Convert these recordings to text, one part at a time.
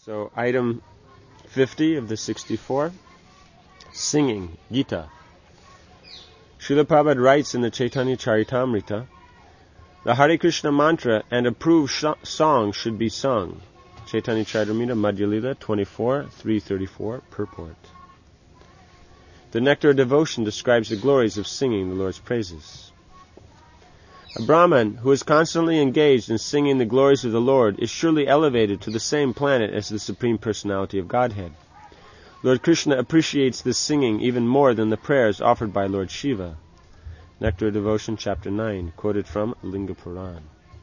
So item 50 of the 64, singing, Gita. Srila Prabhupada writes in the Chaitanya Charitamrita, the Hare Krishna mantra and approved song should be sung. Chaitanya Charitamrita, Madhya Lila 24, 334, purport. The Nectar of Devotion describes the glories of singing the Lord's praises. A Brahman who is constantly engaged in singing the glories of the Lord is surely elevated to the same planet as the Supreme Personality of Godhead. Lord Krishna appreciates this singing even more than the prayers offered by Lord Shiva. Nectar of Devotion, Chapter 9, quoted from Linga Puran.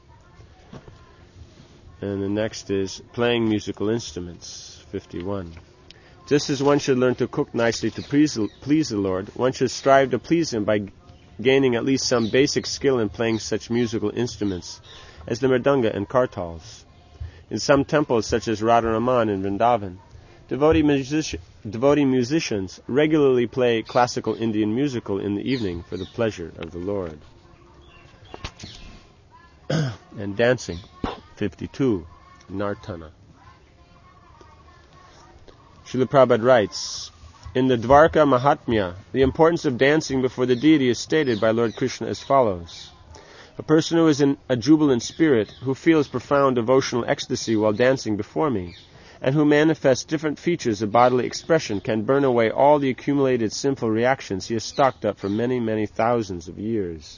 And the next is playing musical instruments, 51. Just as one should learn to cook nicely to please the Lord, one should strive to please Him by gaining at least some basic skill in playing such musical instruments as the mridanga and kartals. In some temples, such as Radharaman in Vrindavan, devotee musicians regularly play classical Indian musical in the evening for the pleasure of the Lord. And dancing, 52, Nartana. Srila Prabhupada writes, in the Dvarka Mahatmya, the importance of dancing before the deity is stated by Lord Krishna as follows. A person who is in a jubilant spirit, who feels profound devotional ecstasy while dancing before me, and who manifests different features of bodily expression, can burn away all the accumulated sinful reactions he has stocked up for many, many thousands of years.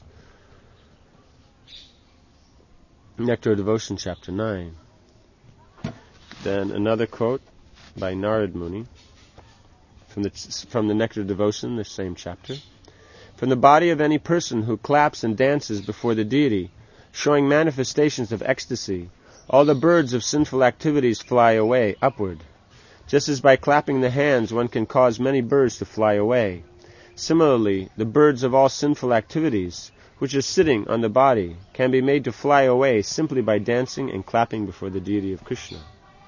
Nectar of Devotion, Chapter 9. Then another quote by Narad Muni from the Nectar of Devotion, the same chapter. From the body of any person who claps and dances before the deity, showing manifestations of ecstasy, all the birds of sinful activities fly away upward. Just as by clapping the hands one can cause many birds to fly away, similarly the birds of all sinful activities, which are sitting on the body, can be made to fly away simply by dancing and clapping before the deity of Krishna.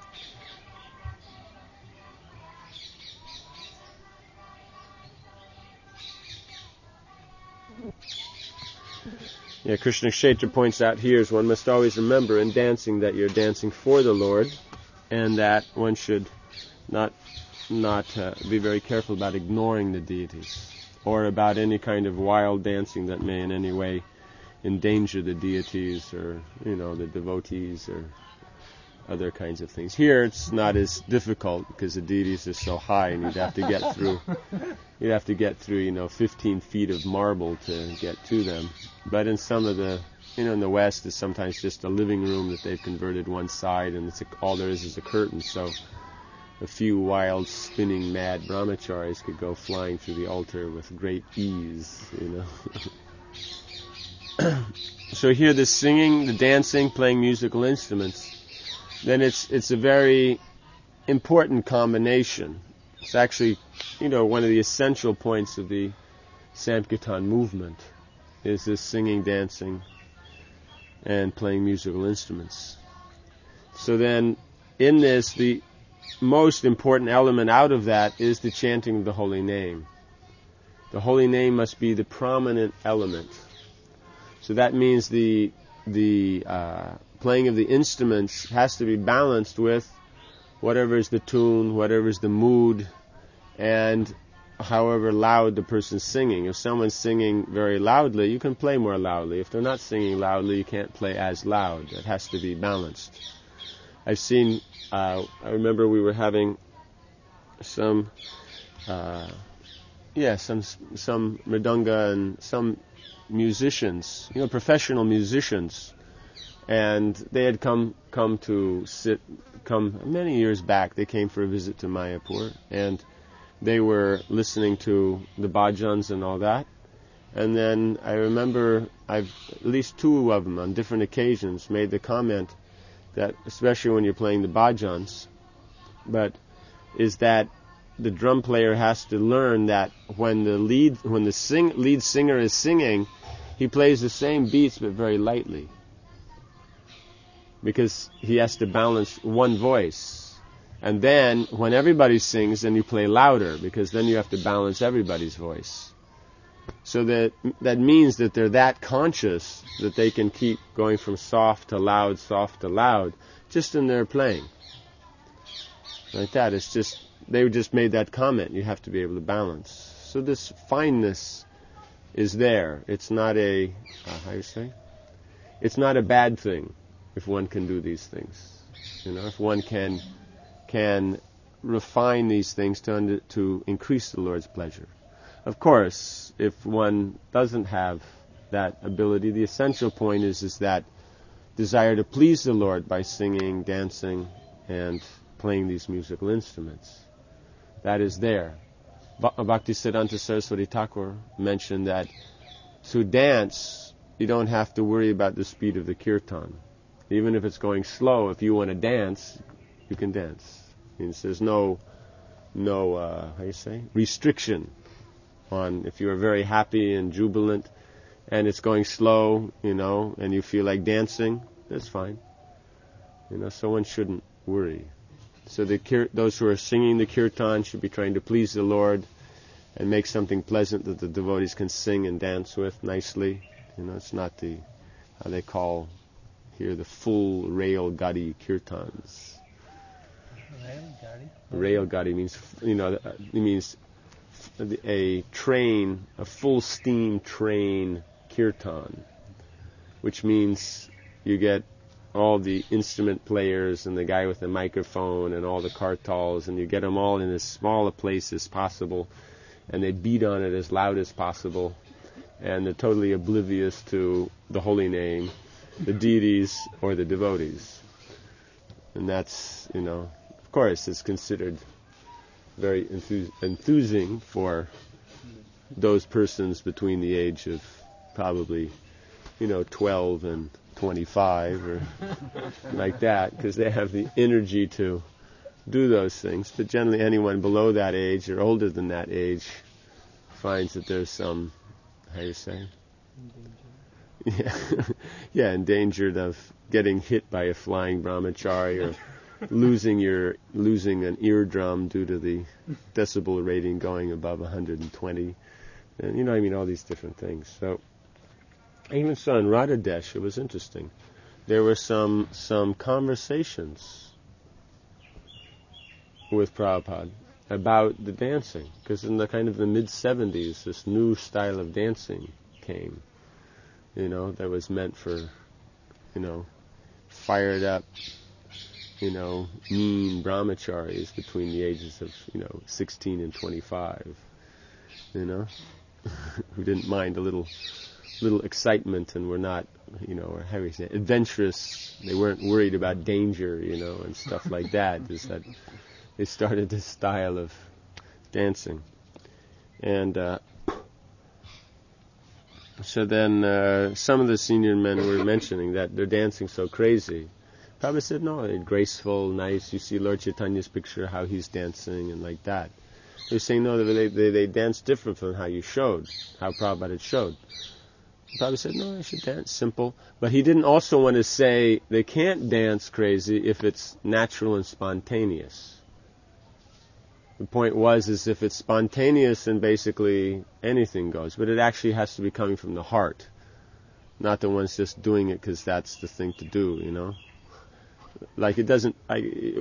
Krishna Kshetra points out here is one must always remember in dancing that you're dancing for the Lord, and that one should not be very careful about ignoring the deities, or about any kind of wild dancing that may in any way endanger the deities or, the devotees or other kinds of things. Here it's not as difficult because the deities are so high and you'd have to get through 15 feet of marble to get to them. But in some of the, in the West, it's sometimes just a living room that they've converted one side, and all there is a curtain, so a few wild, spinning, mad brahmacharis could go flying through the altar with great ease, So here the singing, the dancing, playing musical instruments, then it's a very important combination. It's actually, one of the essential points of the Sankirtan movement is this singing, dancing, and playing musical instruments. So then, in this, the most important element out of that is the chanting of the holy name. The holy name must be the prominent element. So that means the playing of the instruments has to be balanced with whatever is the tune, whatever is the mood, and however loud the person's singing. If someone's singing very loudly, you can play more loudly. If they're not singing loudly, you can't play as loud. It has to be balanced. I've seen, I remember we were having some mridanga and some musicians, professional musicians, and they had come many years back. They came for a visit to Mayapur, and they were listening to the bhajans and all that. And then I remember at least two of them on different occasions made the comment that, especially when you're playing the bhajans, is that the drum player has to learn that when the lead singer is singing, he plays the same beats but very lightly, because he has to balance one voice. And then when everybody sings, then you play louder, because then you have to balance everybody's voice. So that means that they're that conscious that they can keep going from soft to loud, just in their playing. like that. It's just, they just made that comment. You have to be able to balance. So this fineness is there. It's not a, how you say? It's not a bad thing if one can do these things. If one can refine these things to increase the Lord's pleasure. Of course, if one doesn't have that ability, the essential point is that desire to please the Lord by singing, dancing, and playing these musical instruments. That is there. Bhaktisiddhanta Saraswati Thakur mentioned that to dance, you don't have to worry about the speed of the kirtan. Even if it's going slow, if you want to dance, you can dance. There's no restriction on if you're very happy and jubilant and it's going slow, and you feel like dancing, that's fine. So one shouldn't worry. So those who are singing the kirtan should be trying to please the Lord and make something pleasant that the devotees can sing and dance with nicely. It's not how they call here the full rail gadi kirtans. Rail gadi means, it means a train, a full steam train kirtan, which means you get all the instrument players and the guy with the microphone and all the kartals, and you get them all in as small a place as possible, and they beat on it as loud as possible, and they're totally oblivious to the holy name, the deities, or the devotees. And that's, of course, it's considered very enthusing for those persons between the age of probably, 12 and 25 or like that, because they have the energy to do those things. But generally anyone below that age or older than that age finds that there's some, how you say? Yeah, endangered of getting hit by a flying brahmachari or losing an eardrum due to the decibel rating going above 120. And all these different things. So I even saw in Radhadesh, it was interesting. There were some conversations with Prabhupada about the dancing, because in the kind of the mid-70s, this new style of dancing came, that was meant for, fired up, mean brahmacharis between the ages of, 16 and 25, who didn't mind a little excitement and were not, or how do you say, adventurous. They weren't worried about danger, and stuff like that. Is that they started this style of dancing. And so then some of the senior men were mentioning that they're dancing so crazy. Prabhupada said, no, they're graceful, nice. You see Lord Chaitanya's picture, how he's dancing and like that. They're saying, no, they dance different from how you showed, how Prabhupada had showed. Prabhupada said, no, they should dance simple. But he didn't also want to say they can't dance crazy if it's natural and spontaneous. The point is if it's spontaneous, then basically anything goes. But it actually has to be coming from the heart. Not that one's just doing it because that's the thing to do, Like it doesn't, like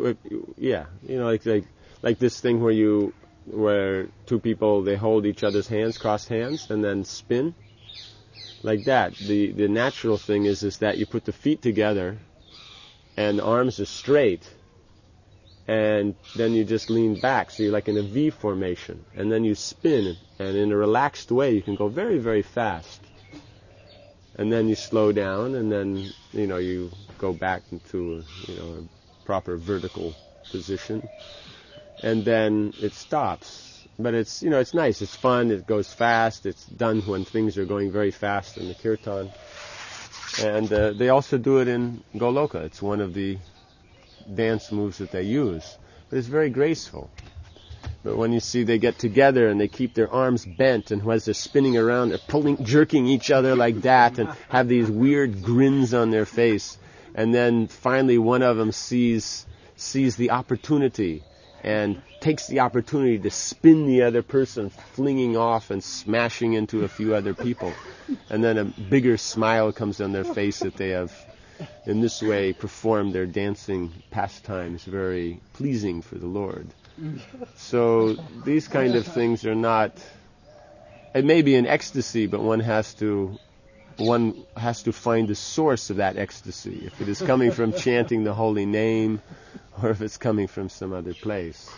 this thing where two people, they hold each other's hands, crossed hands, and then spin. Like that. The natural thing is that you put the feet together and the arms are straight, and then you just lean back, so you're like in a V formation, and then you spin, and in a relaxed way you can go very, very fast. And then you slow down, and then, you go back into a proper vertical position, and then it stops. But it's, it's nice, it's fun, it goes fast, it's done when things are going very fast in the kirtan. And they also do it in Goloka. It's one of the dance moves that they use. But it's very graceful. But when you see they get together and they keep their arms bent, and as they're spinning around, they're jerking each other like that, and have these weird grins on their face. And then finally one of them sees the opportunity and takes the opportunity to spin the other person, flinging off and smashing into a few other people. And then a bigger smile comes on their face that they have in this way perform their dancing pastimes very pleasing for the Lord. So these kind of things are not, it may be an ecstasy, but one has to find the source of that ecstasy, if it is coming from chanting the holy name or if it's coming from some other place.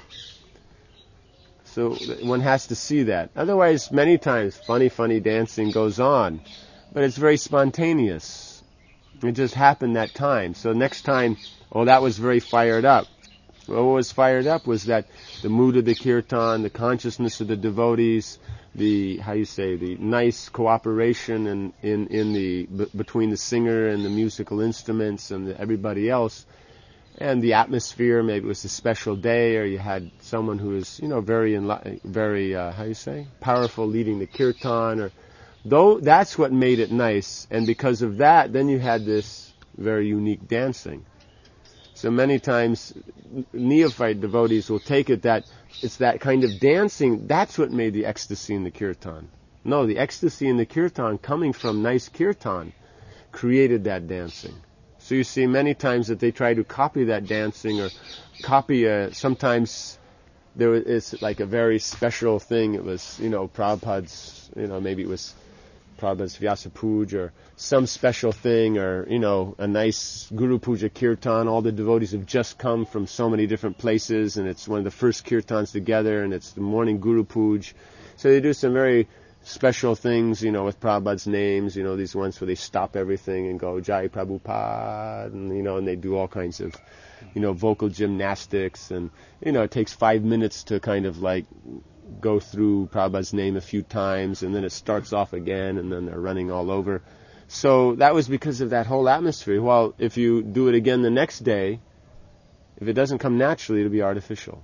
So one has to see that. Otherwise, many times funny dancing goes on, but it's very spontaneous. It just happened that time. So next time, that was very fired up. Well, what was fired up was that the mood of the kirtan, the consciousness of the devotees, the nice cooperation between the singer and the musical instruments and everybody else, and the atmosphere. Maybe it was a special day, or you had someone who was very powerful leading the kirtan, that's what made it nice. And because of that, then you had this very unique dancing. So many times neophyte devotees will take it that it's that kind of dancing, that's what made the ecstasy in the kirtan. No, the ecstasy in the kirtan coming from nice kirtan created that dancing. So you see many times that they try to copy that dancing, or copy sometimes it's like a very special thing. It was, Prabhupada's, maybe it was Prabhupada's Vyasa Puja, or some special thing, or, a nice Guru Puja kirtan. All the devotees have just come from so many different places, and it's one of the first kirtans together, and it's the morning Guru Puja. So they do some very special things, with Prabhupada's names, these ones where they stop everything and go, Jai Prabhupada, and they do all kinds of, vocal gymnastics, and, it takes 5 minutes to kind of like go through Prabhupada's name a few times, and then it starts off again, and then they're running all over. So that was because of that whole atmosphere. Well, if you do it again the next day, if it doesn't come naturally, it'll be artificial.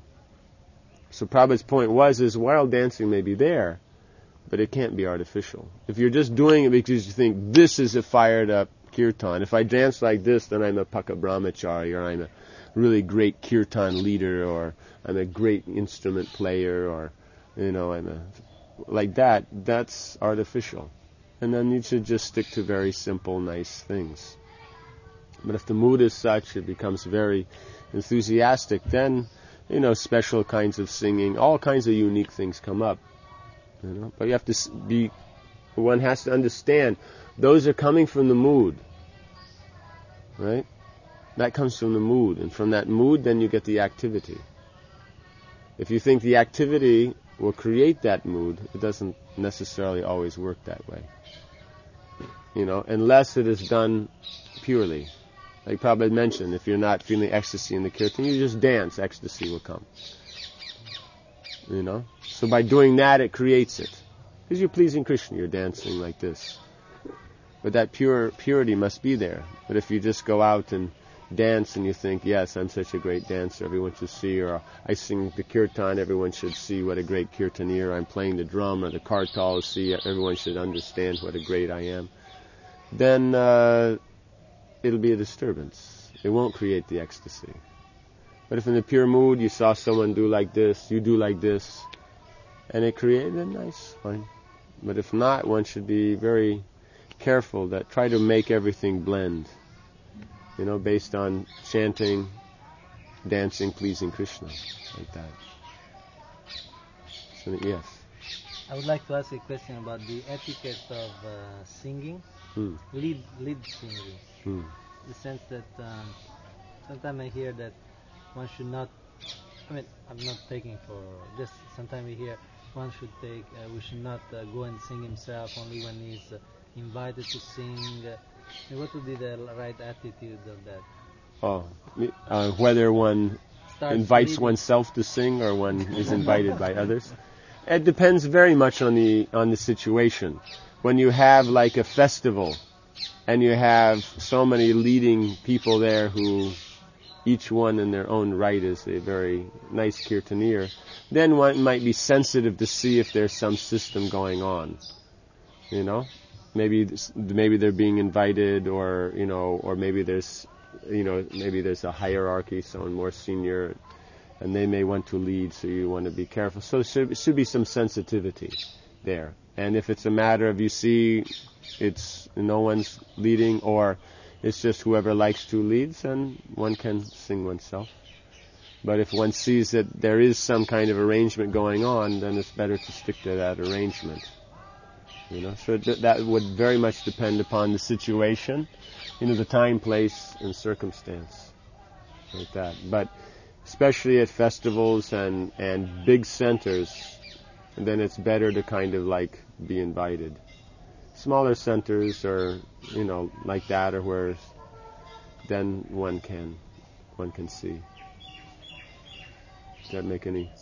So Prabhupada's point is wild dancing may be there, but it can't be artificial. If you're just doing it because you think, this is a fired up kirtan, if I dance like this, then I'm a Paka Brahmachari, or I'm a really great kirtan leader, or I'm a great instrument player, or like that, that's artificial. And then you should just stick to very simple, nice things. But if the mood is such, it becomes very enthusiastic, then, special kinds of singing, all kinds of unique things come up. But you have to one has to understand, those are coming from the mood. Right? That comes from the mood. And from that mood, then you get the activity. If you think the activity will create that mood, it doesn't necessarily always work that way. Unless it is done purely. Like Prabhupada mentioned, if you're not feeling ecstasy in the kirtan, you just dance, ecstasy will come. So by doing that, it creates it. Because you're pleasing Krishna, you're dancing like this. But that purity must be there. But if you just go out and dance and you think, yes, I'm such a great dancer, everyone should see, or I sing the kirtan, everyone should see what a great kirtaneer, I'm playing the drum or the kartal, see, everyone should understand what a great I am, then it'll be a disturbance. It won't create the ecstasy. But if in the pure mood you saw someone do like this, you do like this, and it created it, nice, fine. But if not, one should be very careful that try to make everything blend. Based on chanting, dancing, pleasing Krishna, like that. So, yes. I would like to ask a question about the etiquette of singing, lead singing. In the sense that sometimes I hear that one should not, I'm not taking for, just sometimes we hear one should we should not go and sing himself only when he's invited to sing. What would be the right attitude of that? Whether one invites oneself to sing or one is invited by others. It depends very much on the situation. When you have like a festival and you have so many leading people there who each one in their own right is a very nice kirtaneer, then one might be sensitive to see if there's some system going on. Maybe they're being invited, or maybe there's a hierarchy, someone more senior, and they may want to lead, so you want to be careful. So there should be some sensitivity there. And if it's a matter of you see it's no one's leading, or It's just whoever likes to leads, and one can sing oneself. But if one sees that there is some kind of arrangement going on, then it's better to stick to that arrangement. So that would very much depend upon the situation, the time, place, and circumstance, like that. But especially at festivals and big centers, then it's better to kind of like be invited. Smaller centers or like that, or where then one can see. Does that make any?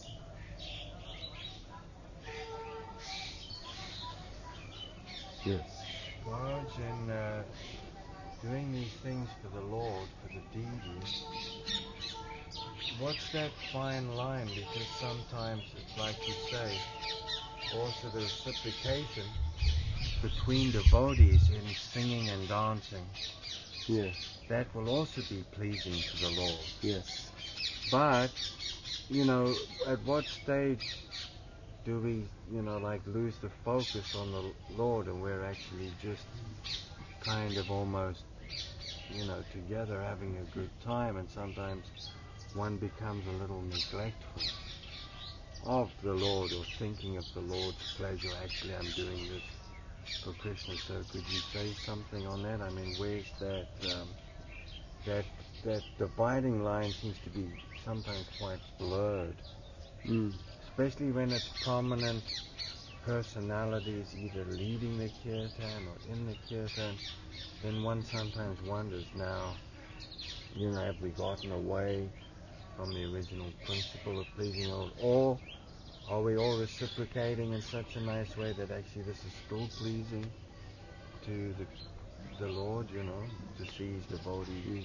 Yes. Well, in doing these things for the Lord, for the deity, what's that fine line? Because sometimes it's like you say, also the reciprocation between devotees in singing and dancing. Yes. That will also be pleasing to the Lord. Yes. But, at what stage do we, lose the focus on the Lord, and we're actually just kind of almost, together having a good time, and sometimes one becomes a little neglectful of the Lord or thinking of the Lord's pleasure. Actually, I'm doing this for Krishna. So could you say something on that? I mean, where's that dividing line seems to be sometimes quite blurred, especially when it's prominent personalities either leading the kirtan or in the kirtan. Then one sometimes wonders, now, have we gotten away from the original principle of pleasing the Lord, or are we all reciprocating in such a nice way that actually this is still pleasing to the Lord, to see his devotees,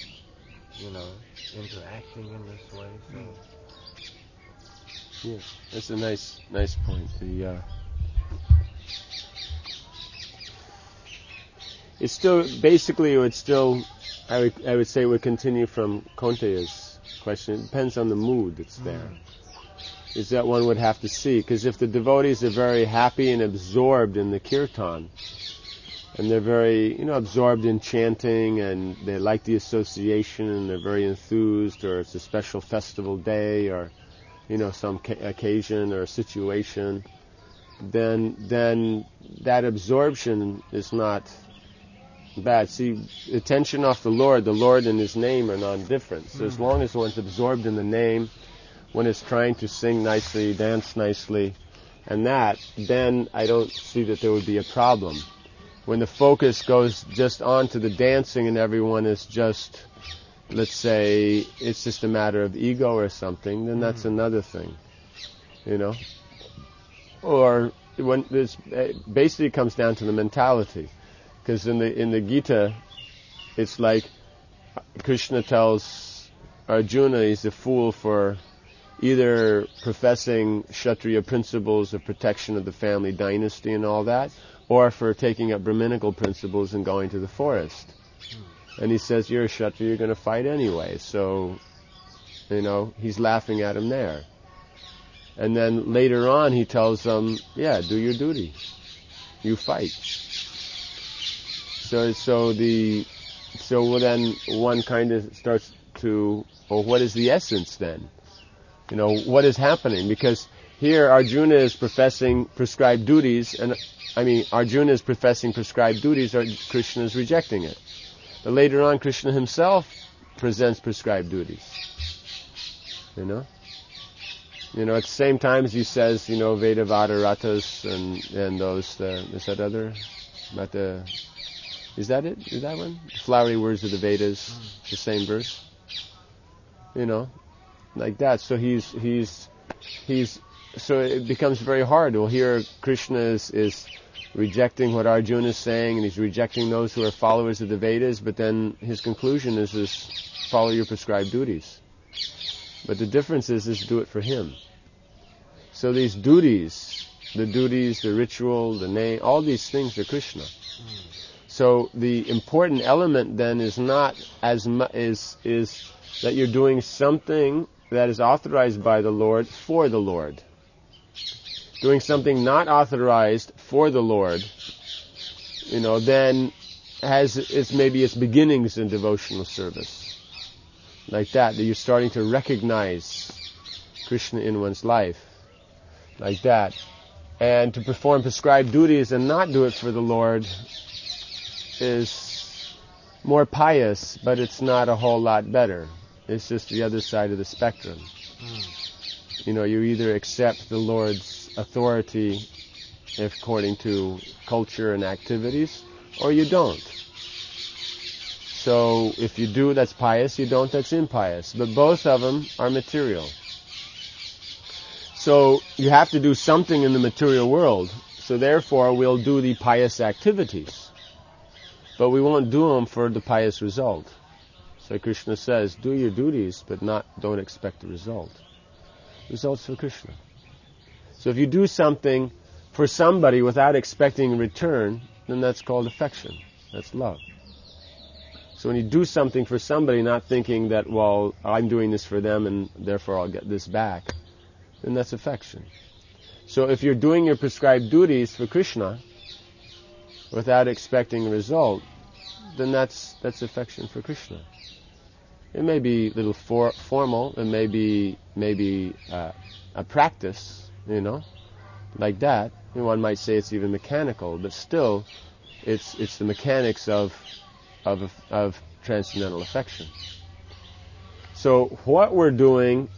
interacting in this way. So yes, that's a nice point. It's still basically I would say it would continue from Konteya's question. It depends on the mood that's there. Is that one would have to see, because if the devotees are very happy and absorbed in the kirtan, and they're very, absorbed in chanting, and they like the association, and they're very enthused, or it's a special festival day, or, some occasion or situation, then that absorption is not bad. See, attention off the Lord and His name are non-different. So as long as one's absorbed in the name, one is trying to sing nicely, dance nicely, and then I don't see that there would be a problem. When the focus goes just on to the dancing and everyone is just, let's say, it's just a matter of ego or something, then that's another thing, Or when it basically comes down to the mentality, because in the Gita, it's like Krishna tells Arjuna he's a fool for either professing Kshatriya principles of protection of the family dynasty and all that, or for taking up Brahminical principles and going to the forest. And he says, you're a Kshatriya, you're going to fight anyway. So, he's laughing at him there. And then later on he tells them, do your duty. You fight. So then one kind of starts to, what is the essence then? What is happening? Because here Arjuna is professing prescribed duties, Arjuna is professing prescribed duties, or Krishna is rejecting it. But later on, Krishna himself presents prescribed duties. At the same time as he says, Veda Vada Ratas and those, is that other, about the, is that it? Is that one? Flowery words of the Vedas, the same verse. Like that. So so it becomes very hard. Well, here Krishna is rejecting what Arjuna is saying, and he's rejecting those who are followers of the Vedas, but then his conclusion is follow your prescribed duties. But the difference is do it for him. So these duties, the ritual, the name, all these things are Krishna. So the important element then is not as much is that you're doing something that is authorized by the Lord for the Lord. Doing something not authorized for the Lord, then has maybe its beginnings in devotional service. Like that you're starting to recognize Krishna in one's life. Like that. And to perform prescribed duties and not do it for the Lord is more pious, but it's not a whole lot better. It's just the other side of the spectrum. You either accept the Lord's authority according to culture and activities, or you don't. So if you do, that's pious. You don't, that's impious. But both of them are material. So you have to do something in the material world. So therefore, we'll do the pious activities. But we won't do them for the pious result. So Krishna says, do your duties, but don't expect the result. Results for Krishna. So if you do something for somebody without expecting a return, then that's called affection. That's love. So when you do something for somebody, not thinking that, well, I'm doing this for them and therefore I'll get this back, then that's affection. So if you're doing your prescribed duties for Krishna without expecting a result, then that's affection for Krishna. It may be a little formal, it may be a practice, like that. One might say it's even mechanical, but still, it's the mechanics of transcendental affection. So what we're doing,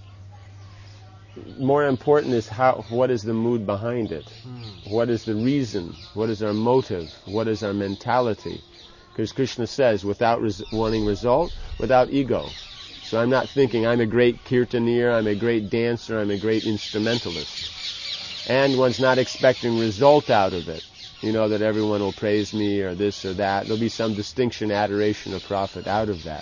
more important is what is the mood behind it? What is the reason? What is our motive? What is our mentality? Because Krishna says, without wanting result, without ego. So I'm not thinking I'm a great kirtaneer, I'm a great dancer, I'm a great instrumentalist. And one's not expecting result out of it. That everyone will praise me or this or that. There'll be some distinction, adoration, or profit out of that.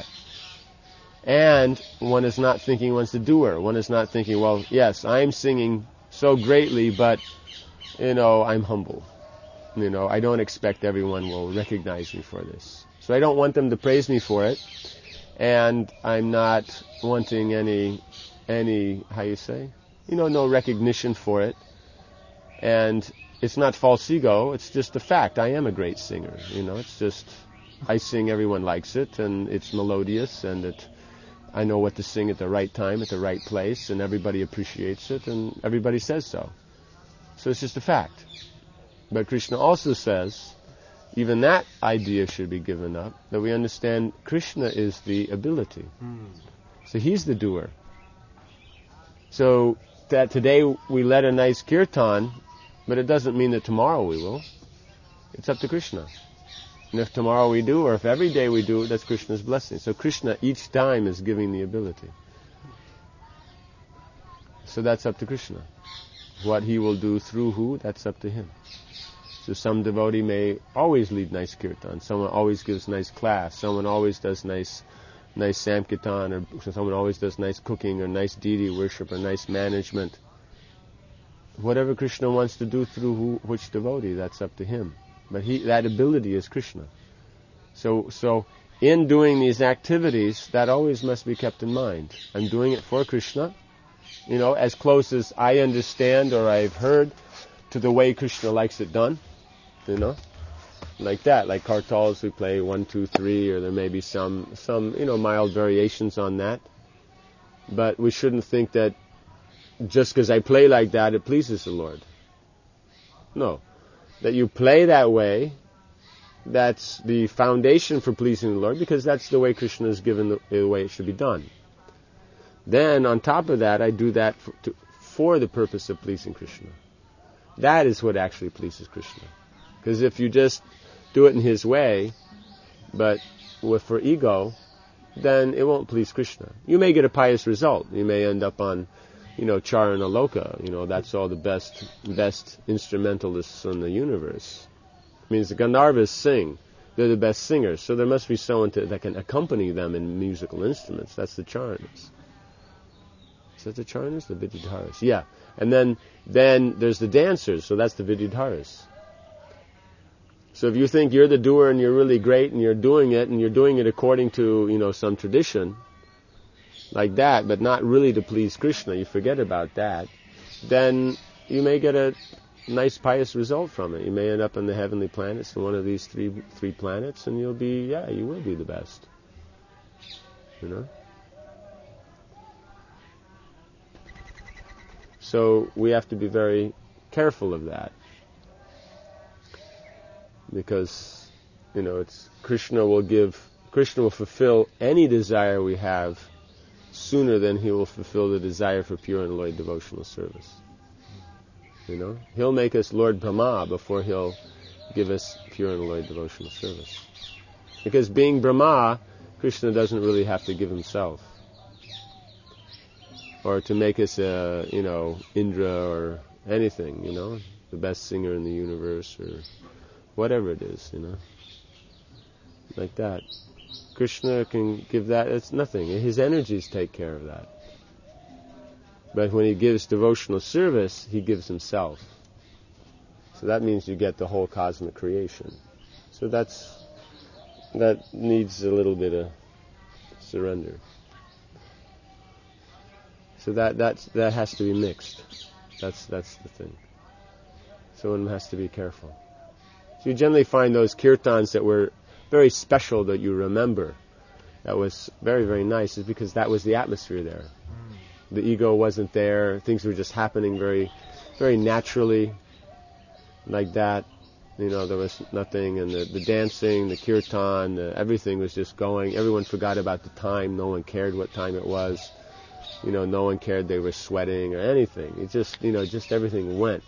And one is not thinking one's the doer. One is not thinking, well, yes, I'm singing so greatly, but, I'm humble. I don't expect everyone will recognize me for this. So I don't want them to praise me for it. And I'm not wanting any, how you say? No recognition for it. And it's not false ego, it's just a fact. I am a great singer. It's just, I sing, everyone likes it, and it's melodious, and I know what to sing at the right time, at the right place, and everybody appreciates it, and everybody says so. So it's just a fact. But Krishna also says, even that idea should be given up, that we understand Krishna is the ability. So he's the doer. So that today we led a nice kirtan, but it doesn't mean that tomorrow we will. It's up to Krishna. And if tomorrow we do, or if every day we do, that's Krishna's blessing. So Krishna each time is giving the ability. So that's up to Krishna. What he will do through who, that's up to him. So some devotee may always lead nice kirtan, someone always gives nice class, someone always does nice sankirtan, or someone always does nice cooking, or nice deity worship, or nice management. Whatever Krishna wants to do through which devotee, that's up to him. But that ability is Krishna. So in doing these activities, that always must be kept in mind. I'm doing it for Krishna, as close as I understand or I've heard to the way Krishna likes it done, like that, like kartals we play 1, 2, 3, or there may be some mild variations on that. But we shouldn't think that just because I play like that, it pleases the Lord. No. That you play that way, that's the foundation for pleasing the Lord, because that's the way Krishna has given the way it should be done. Then, on top of that, I do that for the purpose of pleasing Krishna. That is what actually pleases Krishna. Because if you just do it in his way, but for ego, then it won't please Krishna. You may get a pious result. You may end up on Charana Loka, that's all the best instrumentalists in the universe. It means the Gandharvas sing. They're the best singers. So there must be someone that can accompany them in musical instruments. That's the Charanas. Is that the Charanas? The Vidyadharas. Yeah. And then there's the dancers. So that's the Vidyadharas. So if you think you're the doer and you're really great and you're doing it according to, some tradition, like that, but not really to please Krishna, you forget about that, then you may get a nice pious result from it. You may end up on the heavenly planets, in one of these three planets, and you will be the best. You know? So we have to be very careful of that. Because, it's Krishna will fulfill any desire we have sooner than he will fulfill the desire for pure and loyal devotional service. He'll make us Lord Brahma before he'll give us pure and loyal devotional service. Because being Brahma, Krishna doesn't really have to give himself. Or to make us Indra or anything, the best singer in the universe or whatever it is, like that. Krishna can give that, it's nothing. His energies take care of that. But when he gives devotional service, he gives himself. So that means you get the whole cosmic creation. So that needs a little bit of surrender. So that has to be mixed. That's the thing. So one has to be careful. So you generally find those kirtans that were very special that you remember, that was very, very nice, is because that was the atmosphere there. The ego wasn't there. Things were just happening very, very naturally, like that. There was nothing, and the dancing, the kirtan, everything was just going. Everyone forgot about the time. No one cared what time it was. No one cared they were sweating or anything. It just, just everything went.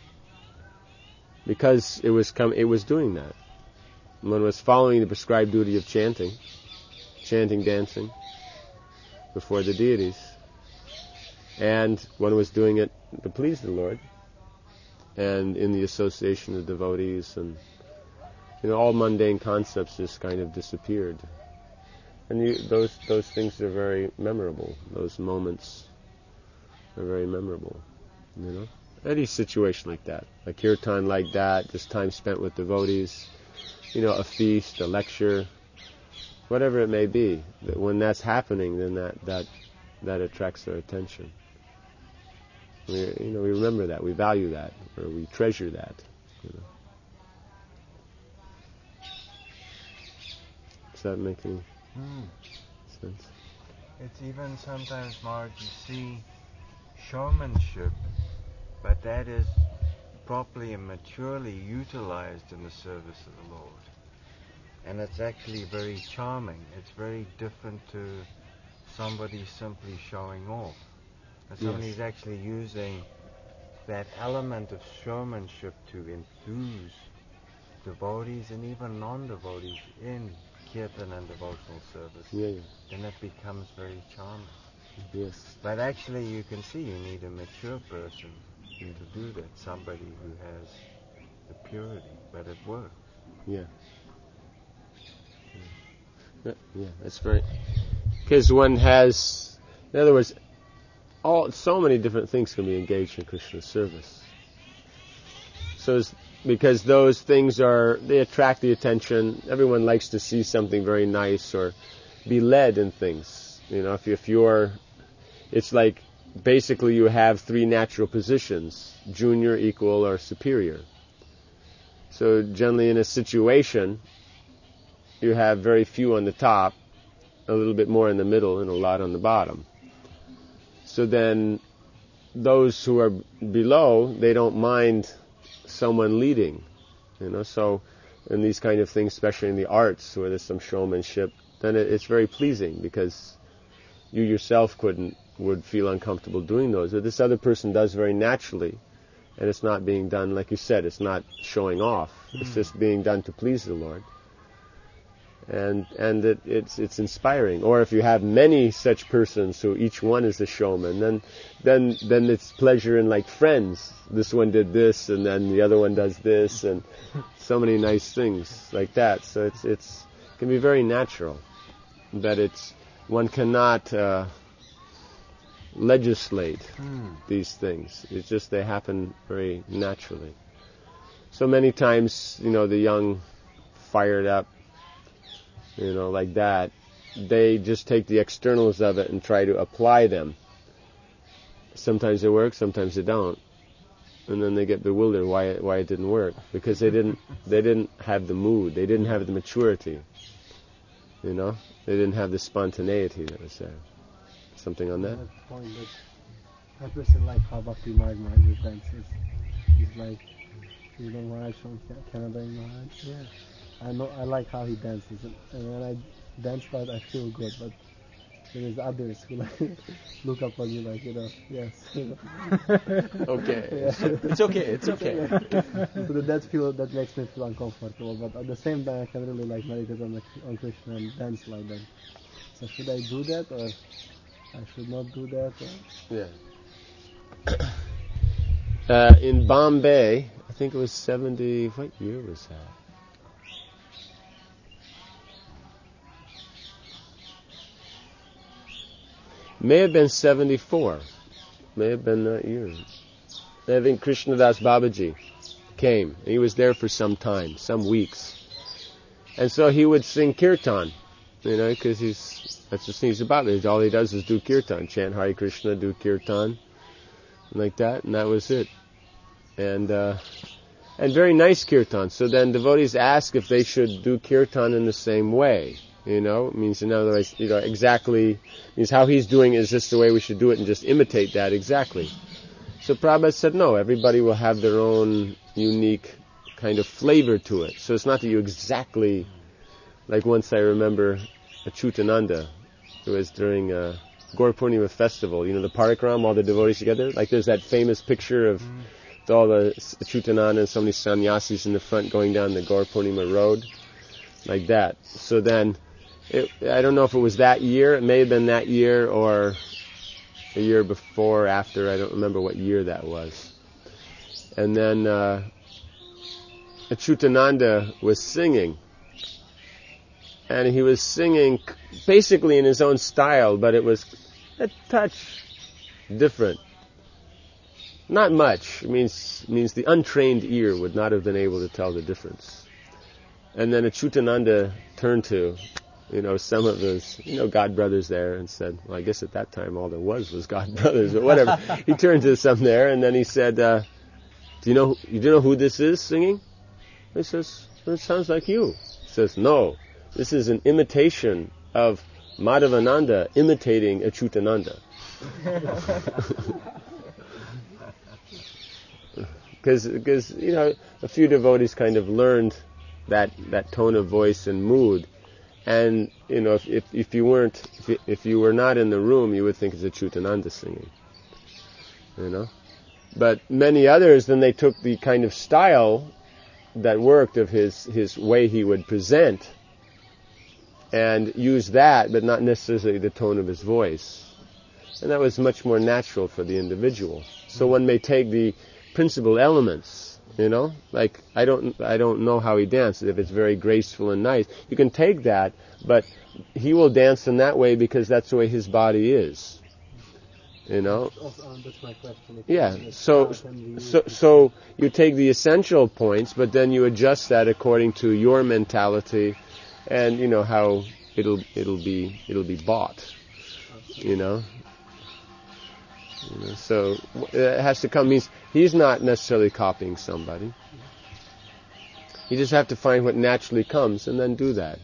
Because it was doing that. One was following the prescribed duty of chanting, dancing before the deities. And one was doing it to please the Lord. And in the association of devotees, and all mundane concepts just kind of disappeared. And those things are very memorable. Those moments are very memorable. Any situation like that, a kirtan like that, just time spent with devotees, a feast, a lecture, whatever it may be. When that's happening, then that attracts their attention. We remember that, we value that, or we treasure that. Does that make any sense? It's even sometimes, Mark, you see showmanship, but that is properly and maturely utilized in the service of the Lord. And it's actually very charming. It's very different to somebody simply showing off. And somebody's actually using that element of showmanship to enthuse devotees and even non-devotees in kirtan and devotional service. Then it becomes very charming. Yes. But actually you can see you need a mature person to do that, somebody who has the purity, but it works. Yeah, that's very... Because one has... In other words, so many different things can be engaged in Krishna's service. So because those things they attract the attention. Everyone likes to see something very nice or be led in things. If you're... It's like basically you have three natural positions: junior, equal, or superior. So generally in a situation, you have very few on the top, a little bit more in the middle, and a lot on the bottom. So then those who are below, they don't mind someone leading. So in these kind of things, especially in the arts where there's some showmanship, then it's very pleasing, because you yourself would feel uncomfortable doing those. But this other person does very naturally, and it's not being done, like you said, it's not showing off. It's just being done to please the Lord. And it's inspiring. Or if you have many such persons who each one is a showman, then it's pleasure in like Friends. This one did this, and then the other one does this, and so many nice things like that. So it can be very natural. That one cannot legislate these things. It's just they happen very naturally. So many times, the young, fired up, like that, they just take the externals of it and try to apply them. Sometimes they work, sometimes they don't. and then they get bewildered why it didn't work, because they didn't have the mood, they didn't have the maturity, they didn't have the spontaneity that was there. Something on that? That point, that I personally like how Bhakti Maharaj dances. He's like, Maharaj from Canada, Maharaj. Yeah. I like how he dances, and when I dance that, I feel good. But there is others who look up on you yes. Okay. Yeah. It's okay. So that makes me feel uncomfortable. But at the same time, I can really meditate on Krishna and dance like that. So should I do that, or I should not do that? Yeah. In Bombay, I think it was 70. What year was that? May have been 74. May have been that year. I think Krishnadas Babaji came. He was there for some time, some weeks. And so he would sing kirtan, because that's the thing he's about. All he does is do kirtan, chant Hare Krishna, do kirtan, like that, and that was it. And very nice kirtan. So then devotees ask if they should do kirtan in the same way. Means in other words, exactly, means how he's doing it is just the way we should do it and just imitate that exactly. So Prabhupada said, no, everybody will have their own unique kind of flavor to it. So it's not that you exactly, like once I remember Achyutananda, it was during Gaur Purnima festival, the parikram, all the devotees together, like there's that famous picture of all the Achyutananda and so many sannyasis in the front going down the Gaur Purnima road, like that. So then, I don't know if it was that year, it may have been that year or a year before, after, I don't remember what year that was. And then Achyutananda was singing, and he was singing basically in his own style, but it was a touch different. Not much. It means the untrained ear would not have been able to tell the difference. And then Achyutananda turned to some of his, God brothers there and said, well, I guess at that time all there was God brothers, or whatever. He turned to some there and then he said, do you know who this is singing? He says, well, it sounds like you. He says, no, this is an imitation of Madhavananda imitating Achyutananda. Because a few devotees kind of learned that tone of voice and mood. And if you were not in the room, you would think it's Achyutananda singing. But many others, then they took the kind of style that worked of his way he would present, and used that, but not necessarily the tone of his voice. And that was much more natural for the individual. So one may take the principal elements. Like I don't know how he dances. If it's very graceful and nice, you can take that, but he will dance in that way because that's the way his body is. That's my question. Yeah. So you take the essential points, but then you adjust that according to your mentality, and how it'll be bought. So it has to come, means he's not necessarily copying somebody. You just have to find what naturally comes and then do that.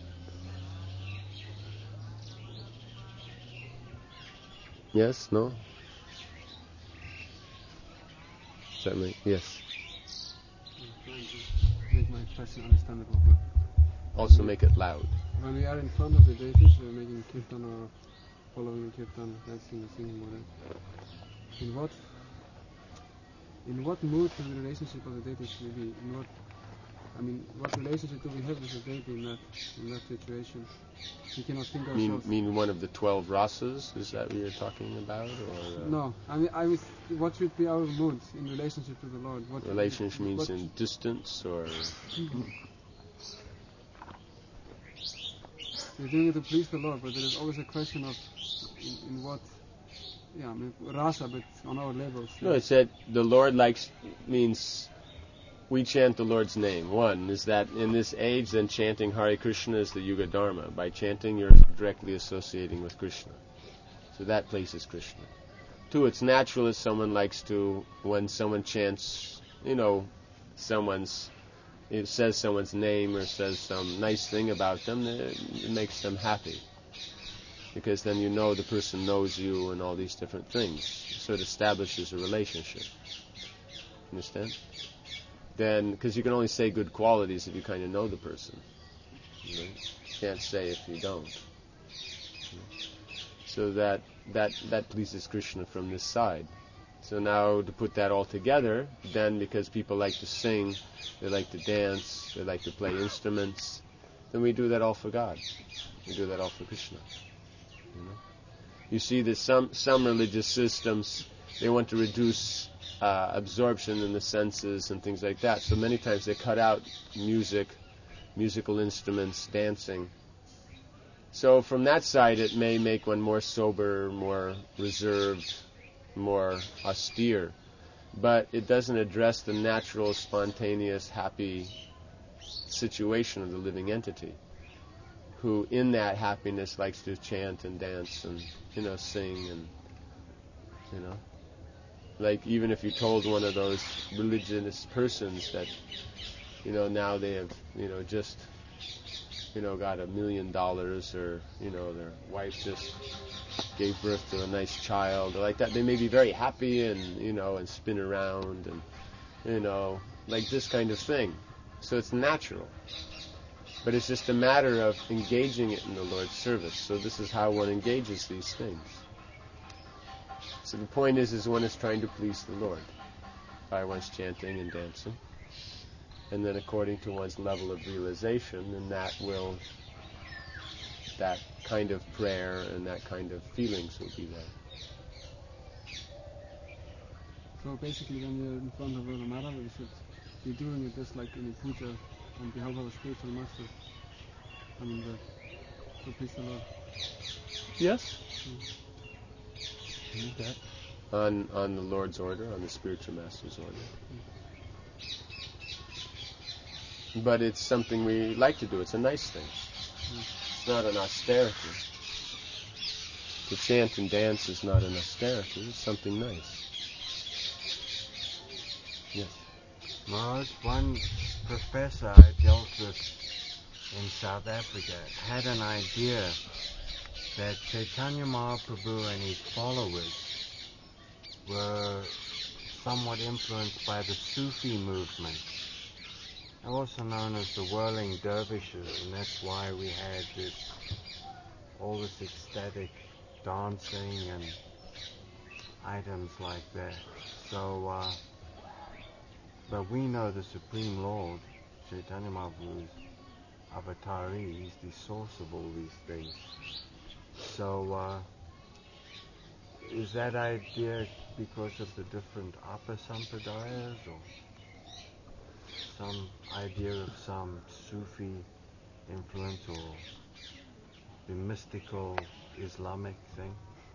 Yes? No? Certainly. Yes. Make my question understandable, but also make it loud. When we are in front of the deities, we're making kirtan or following the kirtan, dancing or singing whatever. In what mood can the relationship of the deities be? What relationship do we have with the deity in that situation? We cannot think ourselves. Mean one of the 12 rasas? Is that what you're talking about? Or no, what should be our mood in relationship to the Lord? What relationship means in distance, or we're doing it to please the Lord, but there is always a question of in what. Yeah, rasa, but on our levels. No, it said the Lord means we chant the Lord's name. One is that in this age, then chanting Hare Krishna is the Yuga Dharma. By chanting, you're directly associating with Krishna. So that places Krishna. too, it's natural if someone likes to, when someone chants, it says someone's name or says some nice thing about them, it makes them happy. Because then the person knows you and all these different things. So it establishes a relationship. Understand? Then, because you can only say good qualities if you kind of know the person. You can't say if you don't. So that pleases Krishna from this side. So now to put that all together, then because people like to sing, they like to dance, they like to play instruments, then we do that all for God. We do that all for Krishna. You see that some religious systems, they want to reduce absorption in the senses and things like that. So many times they cut out music, musical instruments, dancing. So from that side, it may make one more sober, more reserved, more austere. But it doesn't address the natural, spontaneous, happy situation of the living entity, who in that happiness likes to chant and dance and, sing and, like even if you told one of those religious persons that, now they have, just, got $1 million or, their wife just gave birth to a nice child or like that, they may be very happy and, and spin around and, like this kind of thing. So it's natural. But it's just a matter of engaging it in the Lord's service. So this is how one engages these things. So the point is one is trying to please the Lord by one's chanting and dancing. And then according to one's level of realization, then that kind of prayer and that kind of feelings will be there. So basically when you're in front of Lord Narada, we should be doing it just like in a puja on behalf of a spiritual master. To please the Lord. Yes. Okay. On the Lord's order, on the spiritual master's order. But it's something we like to do. It's a nice thing. It's not an austerity. To chant and dance is not an austerity. It's something nice. Yes. Maharaj, one professor I dealt with in South Africa had an idea that Chaitanya Mahaprabhu and his followers were somewhat influenced by the Sufi movement, also known as the whirling dervishes, and that's why we had all this ecstatic dancing and items like that. So, but we know the Supreme Lord, Chaitanya Mahaprabhu's avatari, he's the source of all these things. So, is that idea because of the different upper sampradayas, or some idea of some Sufi influence, or the mystical Islamic thing?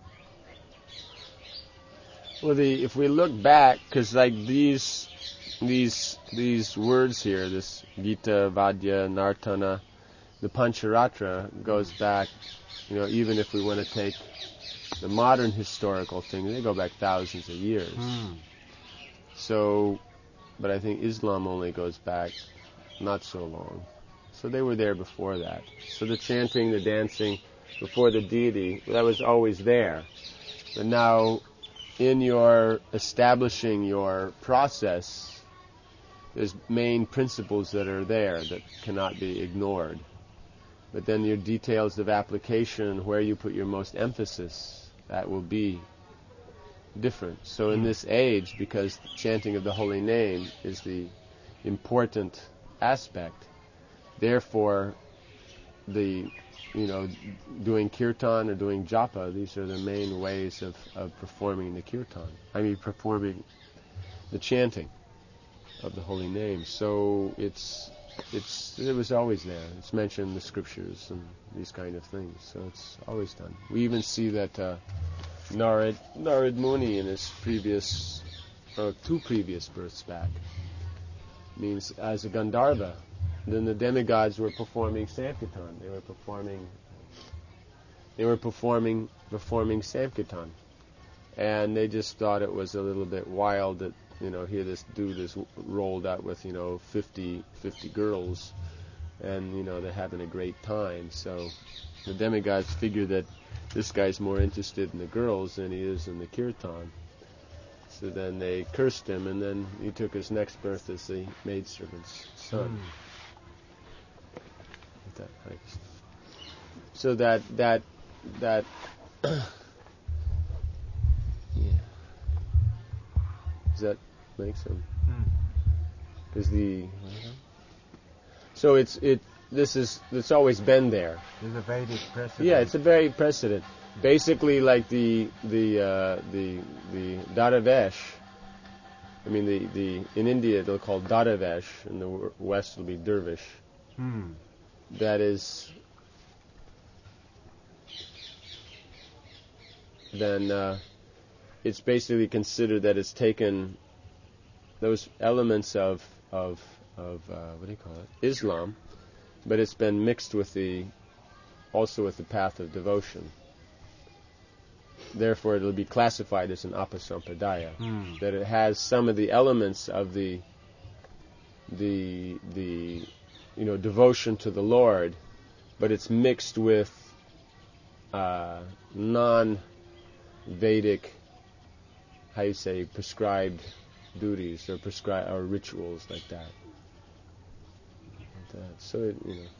Well, if we look back, because like these words here, this Gita, Vadya, Nartana, the Pancharatra goes back, even if we want to take the modern historical thing, they go back thousands of years. So, but I think Islam only goes back not so long. So they were there before that. So the chanting, the dancing before the deity, that was always there. But now, in your establishing your process, there's main principles that are there that cannot be ignored. But then your details of application, where you put your most emphasis, that will be different. So in this age, because the chanting of the holy name is the important aspect, therefore doing kirtan or doing japa, these are the main ways of performing the kirtan. Performing the chanting of the holy name. So it was always there. It's mentioned in the scriptures and these kind of things. So it's always done. We even see that Narad Muni in his two previous births back, means as a Gandharva, then the demigods were performing Sankirtan. They were performing Sankirtan. and they just thought it was a little bit wild that, here this dude is rolled out with, 50 girls, and, they're having a great time. So the demigods figure that this guy's more interested in the girls than he is in the kirtan. So then they cursed him, and then he took his next birth as the maidservant's son. So that yeah. Does that make sense? Because so it's always been there. There's a Vedic precedent. Yeah, it's a very precedent. Basically, like the Daravesh. I mean, the in India they'll call Daravesh, in the West it'll be Dervish. That is, then it's basically considered that it's taken those elements of what do you call it, Islam, but it's been mixed with also with the path of devotion. Therefore, it'll be classified as an apasampradaya. That it has some of the elements of the devotion to the Lord, but it's mixed with non-Vedic, prescribed duties or rituals like that. So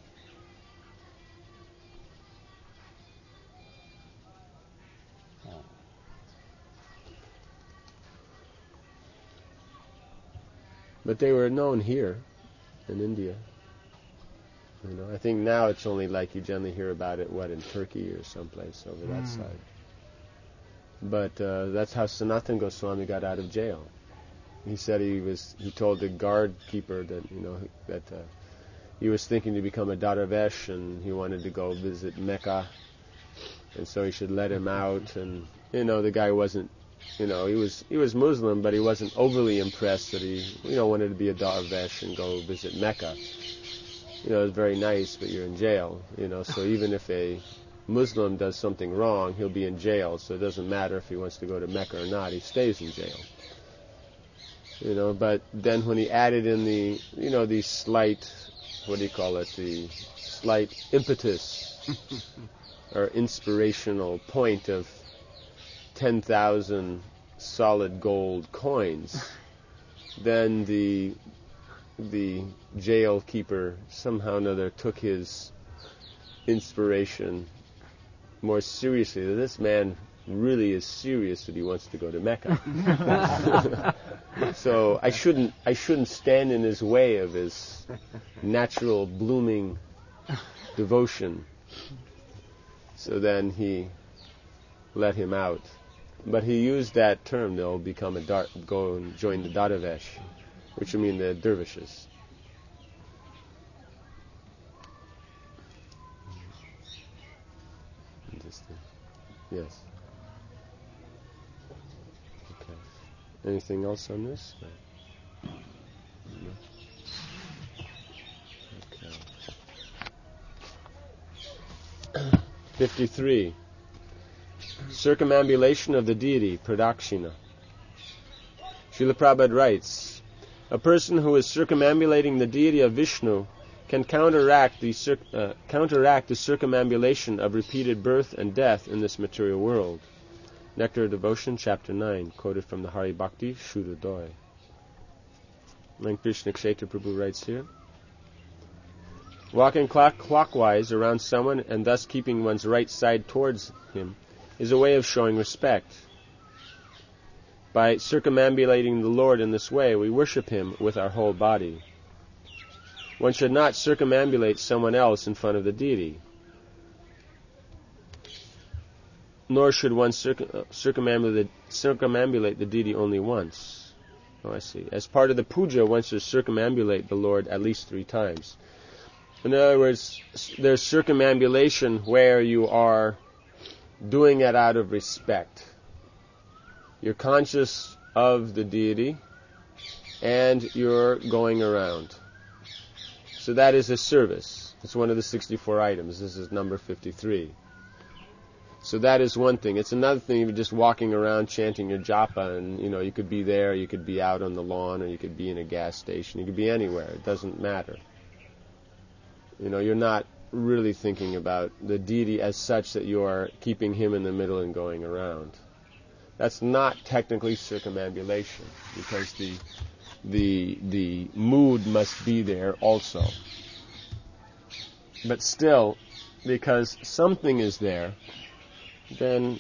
but they were known here in India. I think now it's only like you generally hear about it, in Turkey or someplace over that side. But that's how Sanatana Goswami got out of jail. He said he told the guard keeper that he was thinking to become a Daravesh, and he wanted to go visit Mecca, and so he should let him out. And the guy wasn't, he was Muslim, but he wasn't overly impressed that he wanted to be a Daravesh and go visit Mecca. It's very nice, but you're in jail. So even if a Muslim does something wrong, he'll be in jail. So it doesn't matter if he wants to go to Mecca or not; he stays in jail. But then when he added in the slight, the slight impetus or inspirational point of 10,000 solid gold coins, then the jail keeper somehow or another took his inspiration more seriously. This man really is serious that he wants to go to Mecca. So I shouldn't stand in his way of his natural blooming devotion. So then he let him out. But he used that term, they'll go and join the Daravesh, which would mean the dervishes. Interesting. Yes. Okay. Anything else on this? No. 53. Circumambulation of the deity, pradakshina. Srila Prabhupada writes, a person who is circumambulating the deity of Vishnu can counteract the circumambulation of repeated birth and death in this material world. Nectar of Devotion, Chapter 9, quoted from the Hari Bhakti Shuddhodaya. And Krishna Kshetra Prabhu writes here, walking clockwise around someone and thus keeping one's right side towards him is a way of showing respect. By circumambulating the Lord in this way, we worship Him with our whole body. One should not circumambulate someone else in front of the deity. Nor should one circumambulate the deity only once. Oh, I see. As part of the puja, one should circumambulate the Lord at least 3 times. In other words, there's circumambulation where you are doing it out of respect. You're conscious of the deity and you're going around. So that is a service. It's one of the 64 items. This is number 53. So that is one thing. It's another thing if you're just walking around chanting your japa, and you could be there, you could be out on the lawn, or you could be in a gas station, you could be anywhere. It doesn't matter. You're not really thinking about the deity as such that you're keeping him in the middle and going around. That's not technically circumambulation, because the mood must be there also. But still, because something is there, then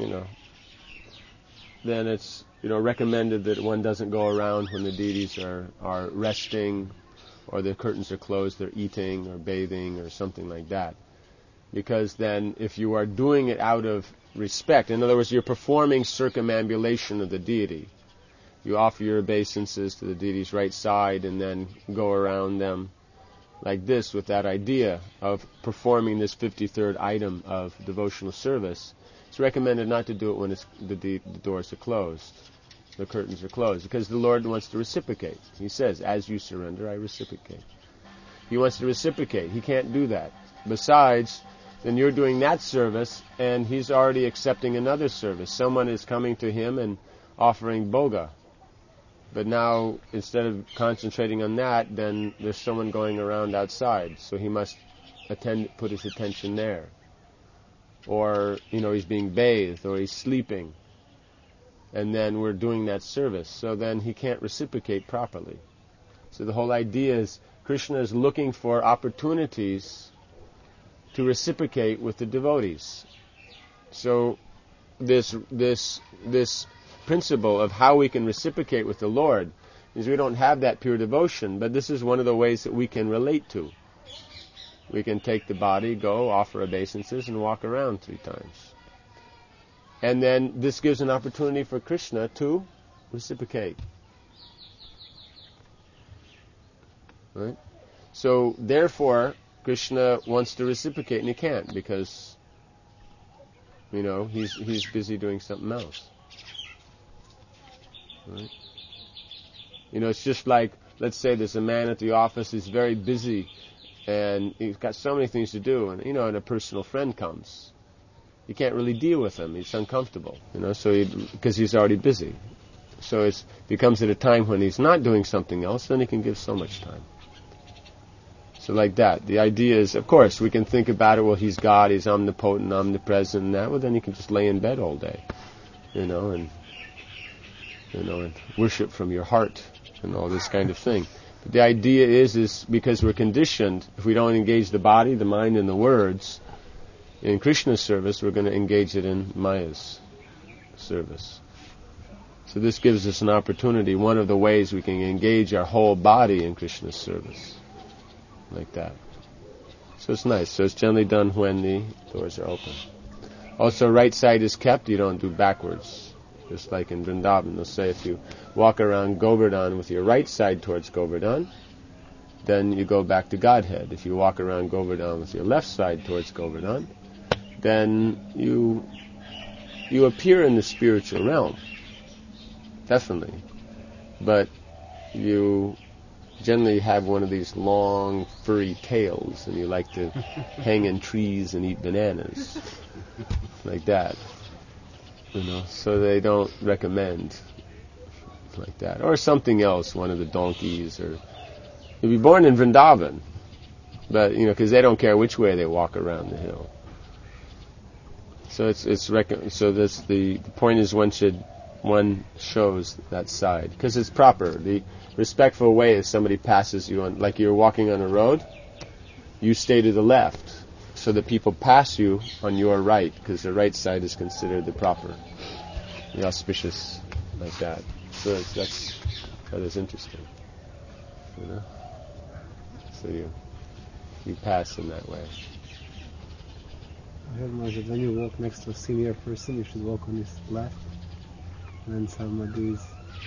it's recommended that one doesn't go around when the deities are resting, or the curtains are closed, they're eating or bathing or something like that. Because then if you are doing it out of respect, in other words, you're performing circumambulation of the deity. You offer your obeisances to the deity's right side and then go around them like this with that idea of performing this 53rd item of devotional service. It's recommended not to do it when the doors are closed, the curtains are closed, because the Lord wants to reciprocate. He says, as you surrender, I reciprocate. He wants to reciprocate. He can't do that. Besides, then you're doing that service, and he's already accepting another service. Someone is coming to him and offering boga. But now, instead of concentrating on that, then there's someone going around outside. So he must put his attention there. Or, he's being bathed, or he's sleeping. And then we're doing that service. So then he can't reciprocate properly. So the whole idea is Krishna is looking for opportunities to reciprocate with the devotees. So this principle of how we can reciprocate with the Lord is we don't have that pure devotion, but this is one of the ways that we can relate to. We can take the body, go, offer obeisances, and walk around 3 times. And then this gives an opportunity for Krishna to reciprocate. Right? So, therefore, Krishna wants to reciprocate, and he can't, because, he's busy doing something else. Right? It's just like, let's say there's a man at the office who's very busy, and he's got so many things to do, and and a personal friend comes. You can't really deal with him. He's uncomfortable, because he's already busy. So it becomes at a time when he's not doing something else, then he can give so much time. So like that. The idea is, of course, we can think about it, well, he's God, he's omnipotent, omnipresent, and that. Well, then you can just lay in bed all day, and worship from your heart, and all this kind of thing. But the idea is because we're conditioned, if we don't engage the body, the mind, and the words, in Krishna's service, we're going to engage it in Maya's service. So this gives us an opportunity, one of the ways we can engage our whole body in Krishna's service. Like that. So it's nice. So it's generally done when the doors are open. Also, right side is kept, you don't do backwards. Just like in Vrindavan, they'll say if you walk around Govardhan with your right side towards Govardhan, then you go back to Godhead. If you walk around Govardhan with your left side towards Govardhan, then you appear in the spiritual realm. Definitely. But you generally have one of these long, furry tails, and you like to hang in trees and eat bananas. Like that. So they don't recommend like that. Or something else, one of the donkeys, or you'll be born in Vrindavan, but because they don't care which way they walk around the hill. So the point is one shows that side because it's proper. The respectful way is somebody passes you on, like you're walking on a road, you stay to the left so that people pass you on your right, because the right side is considered the proper, the auspicious, like that. So that is interesting. So you pass in that way. I heard that when you walk next to a senior person, you should walk on his left. When somebody's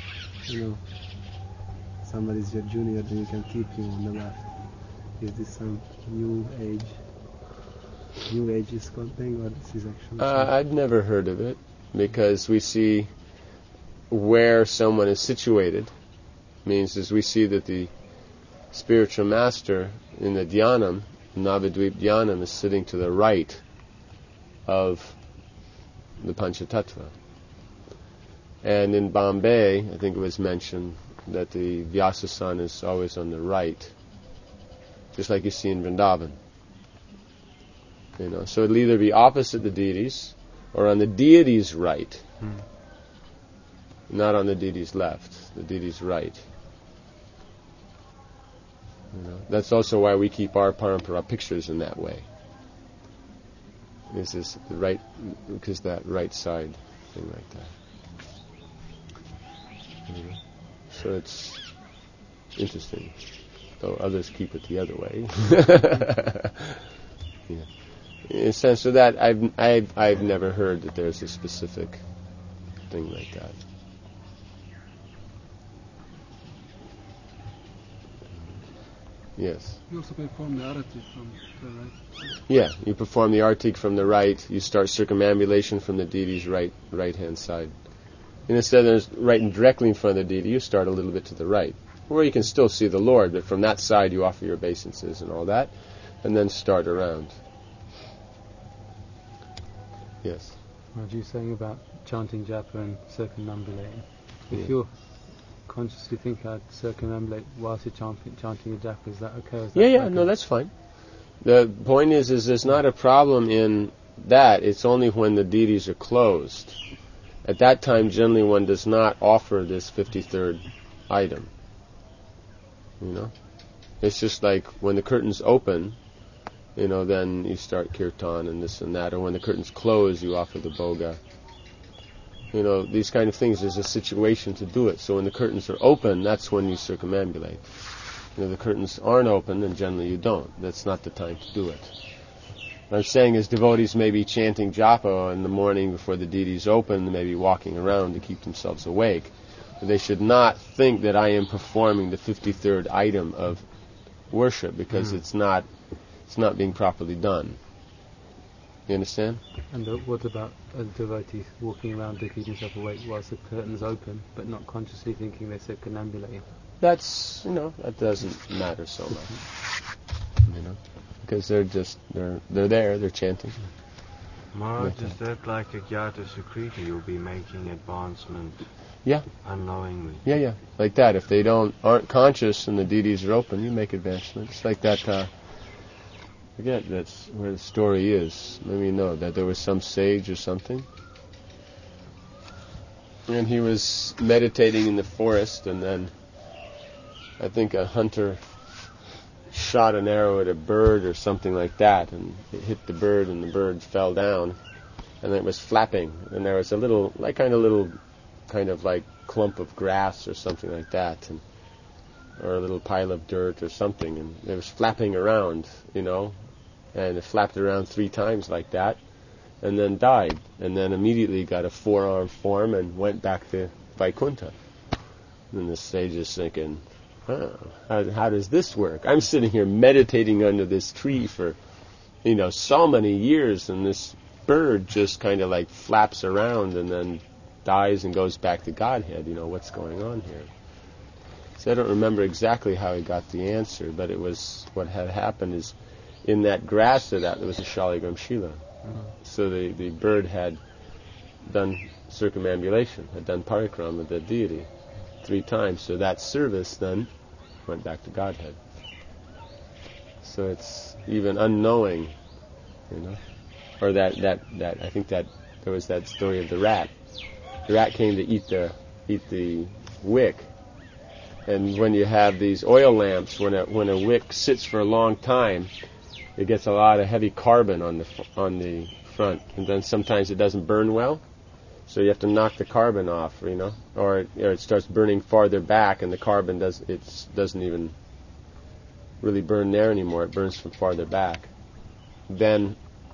your junior, then you can keep him on the left. Is this some new age is called thing, or this is actually? I'd never heard of it, because we see where someone is situated. Means as we see that the spiritual master in the dhyanam, Navadvip dhyanam, is sitting to the right of the Panchatattva. And in Bombay, I think it was mentioned that the Vyasasana is always on the right, just like you see in Vrindavan. So it'll either be opposite the deities or on the deity's right, not on the deity's left, the deity's right. That's also why we keep our parampara pictures in that way. This is the right, because that right side thing like that. So it's interesting, though others keep it the other way. Yeah. In a sense of that, I've never heard that there's a specific thing like that. Yes. You also perform the arati from the right. Yeah, you perform the artik from the right. You start circumambulation from the deity's right-hand side. And instead of right and directly in front of the deity, you start a little bit to the right, where you can still see the Lord, but from that side you offer your obeisances and all that, and then start around. Yes. What you were saying about chanting japa and circumambulating. If you're consciously thinking I'd circumambulate whilst you're chanting the japa, is that okay? Is that okay? No, that's fine. The point is there's not a problem in that. It's only when the deities are closed. At that time, generally one does not offer this 53rd item. It's just like when the curtains open, then you start kirtan and this and that, or when the curtains close, you offer the boga. These kind of things, there's a situation to do it. So when the curtains are open, that's when you circumambulate. The curtains aren't open, then generally you don't. That's not the time to do it. What I'm saying is devotees may be chanting japa in the morning before the deities open, they may be walking around to keep themselves awake. But they should not think that I am performing the 53rd item of worship, because it's not being properly done. You understand? And what about a devotee walking around to keep himself awake whilst the curtain's open, but not consciously thinking they're circumambulating? That's, that doesn't matter so much. Because they're there, they're chanting. Maharaj, is that like a Gyata Sukriti? You'll be making advancement unknowingly? Yeah, like that. If they aren't conscious and the deities are open, you make advancements. Like that, I forget that's where the story is. Let me know that there was some sage or something, and he was meditating in the forest, and then I think a hunter shot an arrow at a bird or something like that, and it hit the bird, and the bird fell down, and it was flapping, and there was a little clump of grass or something like that, or a little pile of dirt or something, and it was flapping around, and it flapped around 3 times like that, and then died, and then immediately got a 4-arm form and went back to Vaikuntha. And the sage is thinking, how does this work? I'm sitting here meditating under this tree for, so many years, and this bird just kind of like flaps around and then dies and goes back to Godhead. What's going on here? So I don't remember exactly how he got the answer, but it was, what had happened is, in that grass there was a Shaligram Shila. So the bird had done circumambulation, had done parikram with the deity 3 times. So that service then went back to Godhead. So it's even unknowing, or that I think that there was that story of the rat. The rat came to eat the wick, and when you have these oil lamps, when a wick sits for a long time, it gets a lot of heavy carbon on the front, and then sometimes it doesn't burn well. So you have to knock the carbon off, or it starts burning farther back, and the carbon doesn't even really burn there anymore. It burns from farther back. Then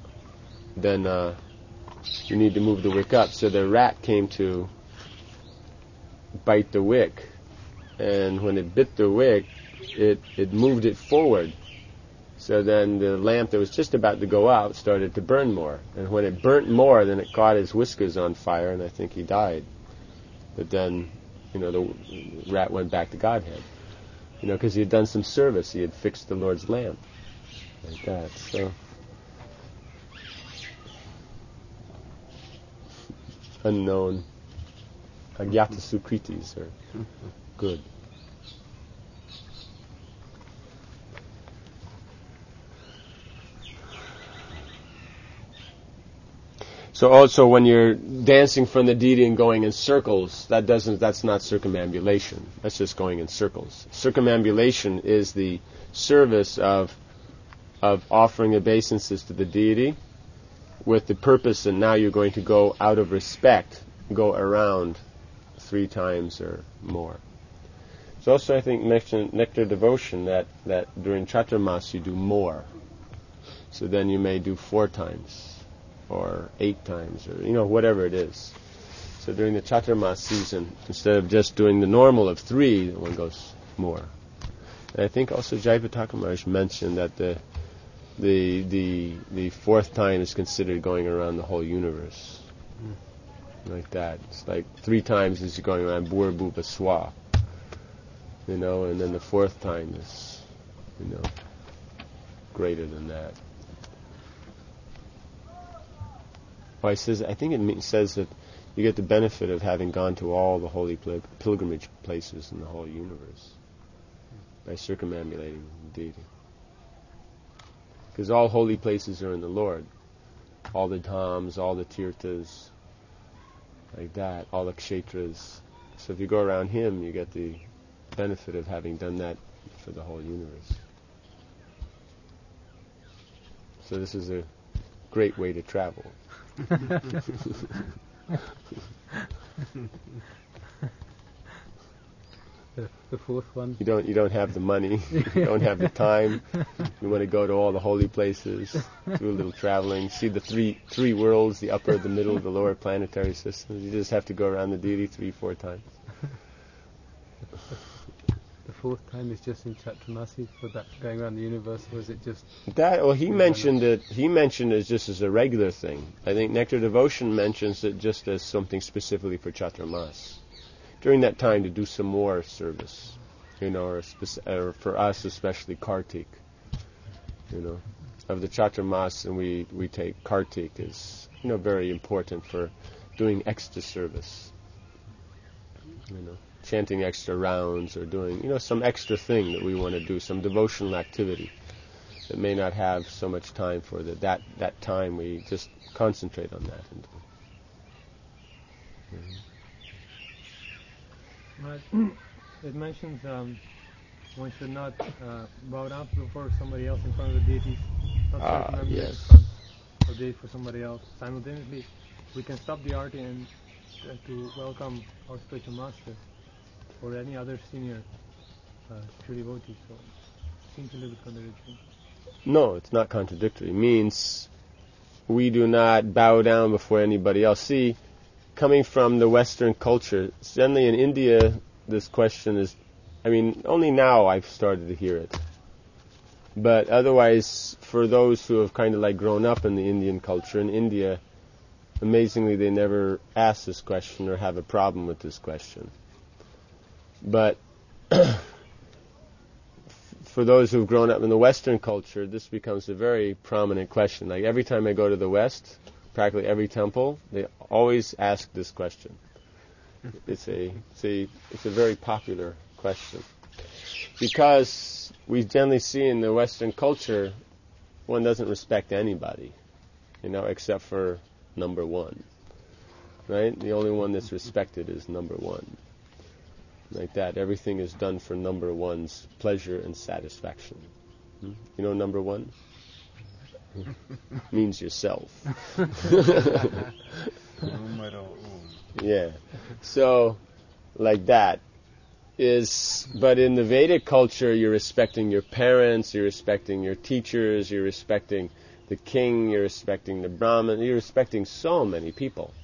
you need to move the wick up. So the rat came to bite the wick, and when it bit the wick, it moved it forward. So then the lamp that was just about to go out started to burn more. And when it burnt more, then it caught his whiskers on fire, and I think he died. But then, the rat went back to Godhead. Because he had done some service. He had fixed the Lord's lamp. Like that. So unknown agyata sukritis are good. So also when you're dancing from the deity and going in circles, that's not circumambulation. That's just going in circles. Circumambulation is the service of offering obeisances to the deity with the purpose that now you're going to go out of respect, go around 3 times or more. It's also, I think, nectar devotion that during Chaturmas you do more. So then you may do 4 times or 8 times or, whatever it is. So during the Chaturmas season, instead of just doing the normal of 3, one goes more. And I think also Jayapataka Maharaj mentioned that the 4th time is considered going around the whole universe. Like that. It's like 3 times is going around Bur Bhuva Swa. And then the 4th time is, greater than that. Well, I think it says that you get the benefit of having gone to all the holy pilgrimage places in the whole universe by circumambulating the deity. Because all holy places are in the Lord. All the dhams, all the tirthas, like that, all the kshetras. So if you go around Him, you get the benefit of having done that for the whole universe. So this is a great way to travel. The 4th one. You don't have the money. You don't have the time. You want to go to all the holy places, do a little traveling, see the three worlds, the upper, the middle, the lower planetary systems. You just have to go around the deity 3-4 times. The 4th time is just in Chaturmasi for that going around the universe, or is it just that? Well, he mentioned it. He mentioned it just as a regular thing. I think Nectar Devotion mentions it just as something specifically for Chaturmas. During that time, to do some more service, or for us especially Kartik. Of the Chaturmas, and we take Kartik as very important for doing extra service. Chanting extra rounds or doing, some extra thing that we want to do, some devotional activity that may not have so much time for that time. We just concentrate on that. It mentions one should not bow down before somebody else in front of the deities. Yes. Or deity for somebody else. Simultaneously, we can stop the arti and to welcome our spiritual master or any other senior true devotee. So it seems a little bit contradictory. No, it's not contradictory. It means we do not bow down before anybody else. See, coming from the Western culture, certainly in India, this question is, only now I've started to hear it. But otherwise, for those who have kind of grown up in the Indian culture, in India, amazingly, they never ask this question or have a problem with this question. But for those who've grown up in the Western culture, this becomes a very prominent question. Like every time I go to the West, practically every temple, they always ask this question. It's a very popular question. Because we generally see in the Western culture, one doesn't respect anybody, except for number 1. Right? The only one that's respected is number 1. Like that. Everything is done for number 1's pleasure and satisfaction. Number 1? Means yourself. Yeah. So, like that. But in the Vedic culture, you're respecting your parents, you're respecting your teachers, you're respecting the king, you're respecting the Brahmin, you're respecting so many people.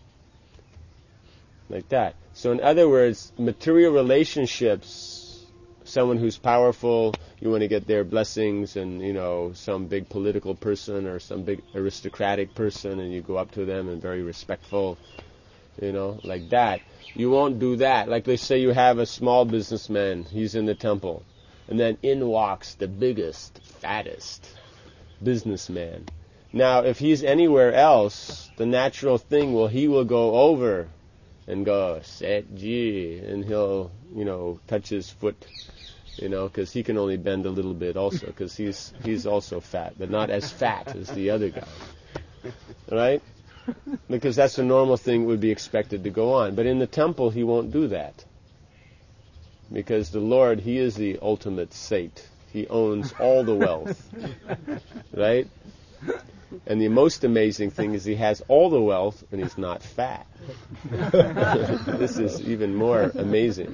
Like that. So in other words, material relationships, someone who's powerful, you want to get their blessings, and some big political person or some big aristocratic person, and you go up to them and very respectful, like that. You won't do that. Like let's say you have a small businessman, he's in the temple, and then in walks the biggest, fattest businessman. Now, if he's anywhere else, the natural thing he will go over and go, Setji, and he'll, touch his foot, because he can only bend a little bit also, because he's also fat, but not as fat as the other guy. Right? Because that's the normal thing would be expected to go on. But in the temple, he won't do that. Because the Lord, he is the ultimate Sate. He owns all the wealth. Right? And the most amazing thing is he has all the wealth and he's not fat. This is even more amazing.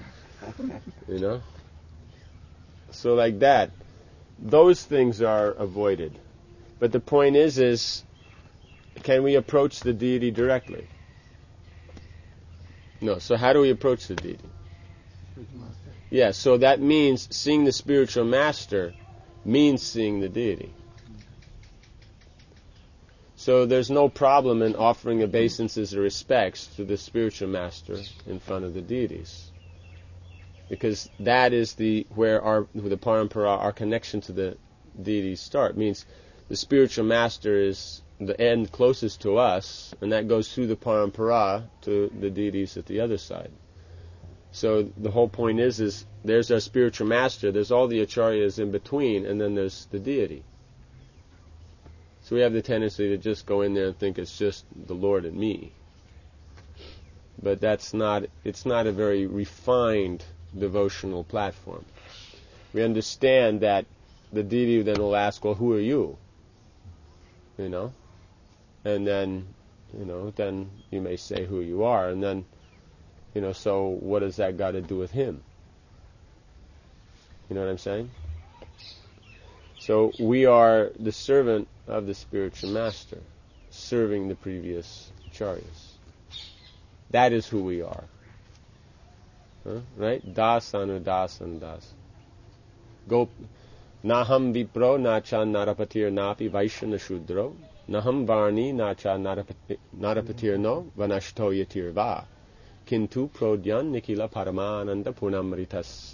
So like that, those things are avoided. But the point is, can we approach the deity directly? No. So how do we approach the deity? Yeah, so that means seeing the spiritual master means seeing the deity. So there's no problem in offering obeisances or respects to the spiritual master in front of the deities. Because that is where the parampara, our connection to the deities start. It means the spiritual master is the end closest to us, and that goes through the parampara to the deities at the other side. So the whole point is there's our spiritual master, there's all the acharyas in between, and then there's the deity. So we have the tendency to just go in there and think it's just the Lord and me. But it's not a very refined devotional platform. We understand that the deity then will ask, well, who are you? And then, then you may say who you are, and then, so what does that got to do with him? You know what I'm saying? So we are the servant of the spiritual master, serving the previous acharyas. That is who we are. Right? Das anu das anu das. Go Naham vipro nacha narapatir napi vaishana shudro. Naham varni nacha narapatir no vanashto yatir va. Kintu prodyan nikila paramananda punamritas.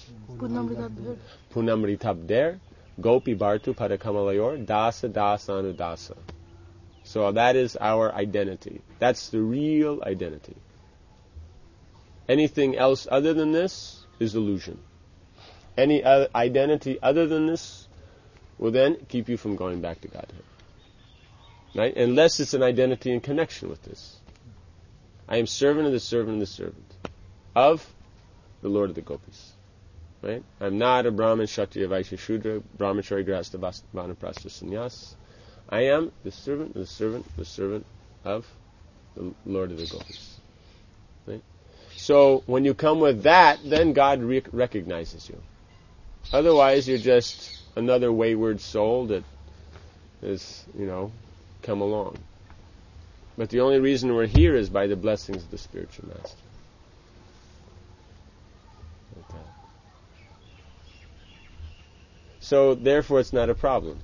Punamritabder. Gopi bartu padakamalayur dasa anu dasa. So that is our identity. That's the real identity. Anything else other than this is illusion. Any other identity other than this will then keep you from going back to Godhead. Right? Unless it's an identity in connection with this. I am servant of the servant of the servant of the Lord of the Gopis. Right? I'm not a Brahmin, Kshatriya, Vaishya, Shudra, Brahmachari, Grahastha, Vanaprastha, Sannyas. I am the servant of the servant of the servant of the Lord of the Gopis. Right? So when you come with that, then God recognizes you. Otherwise, you're just another wayward soul that has, come along. But the only reason we're here is by the blessings of the spiritual master. Like that. So therefore, it's not a problem.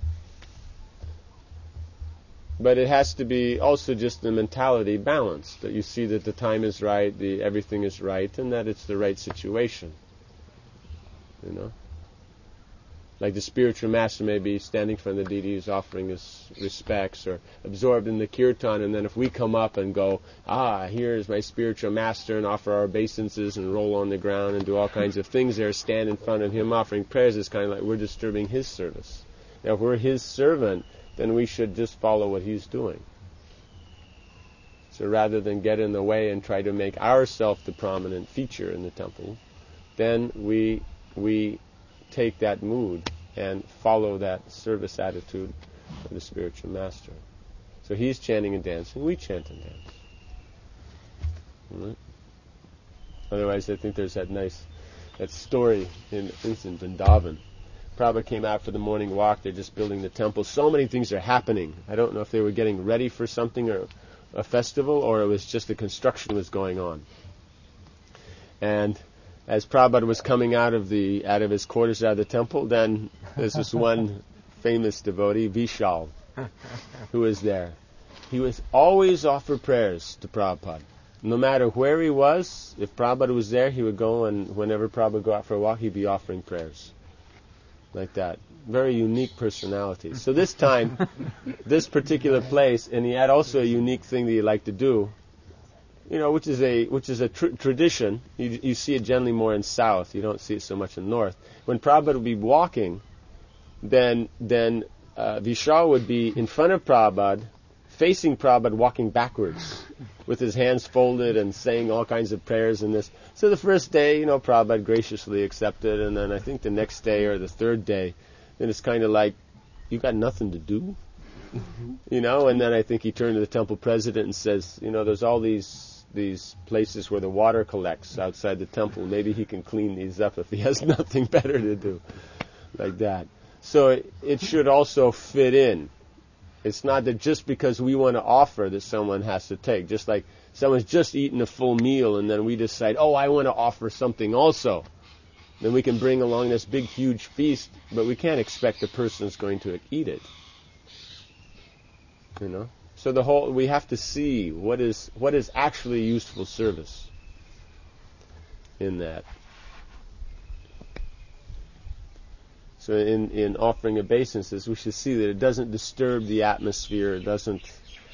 But it has to be also just the mentality balanced, that you see that the time is right, everything is right, and that it's the right situation. Like the spiritual master may be standing in front of the deities offering his respects or absorbed in the kirtan, and then if we come up and go, here's my spiritual master, and offer our obeisances and roll on the ground and do all kinds of things there, stand in front of him offering prayers, it's kind of like we're disturbing his service. Now if we're his servant, then we should just follow what he's doing. So rather than get in the way and try to make ourselves the prominent feature in the temple, then we take that mood and follow that service attitude of the spiritual master. So he's chanting and dancing, we chant and dance. Right? Otherwise, I think there's that story in Vrindavan. Prabhupada came out for the morning walk. They're just building the temple. So many things are happening. I don't know if they were getting ready for something or a festival, or it was just the construction was going on. And as Prabhupada was coming out of his quarters out of the temple, then there's this one famous devotee, Vishal, who was there. He was always offer prayers to Prabhupada. No matter where he was, if Prabhupada was there, he would go, and whenever Prabhupada would go out for a walk, he'd be offering prayers. like that. Very unique personality. So this time, this particular place, and he had also a unique thing that he liked to do, which is a tradition. You see it generally more in south. You don't see it so much in north. When Prabhupada would be walking, then Vishal would be in front of Prabhupada, facing Prabhupada, walking backwards, with his hands folded and saying all kinds of prayers and this. So the first day, Prabhupada graciously accepted, and then I think the next day or the third day, then it's kind of like, you got nothing to do? And then I think he turned to the temple president and says, there's all these places where the water collects outside the temple. Maybe he can clean these up if he has nothing better to do. Like that. So it should also fit in. It's not that just because we want to offer that someone has to take. Just like someone's just eaten a full meal and then we decide, I want to offer something also. Then we can bring along this big, huge feast, but we can't expect the person's going to eat it. So we have to see what is actually useful service in that. So in offering obeisances, we should see that it doesn't disturb the atmosphere, it doesn't,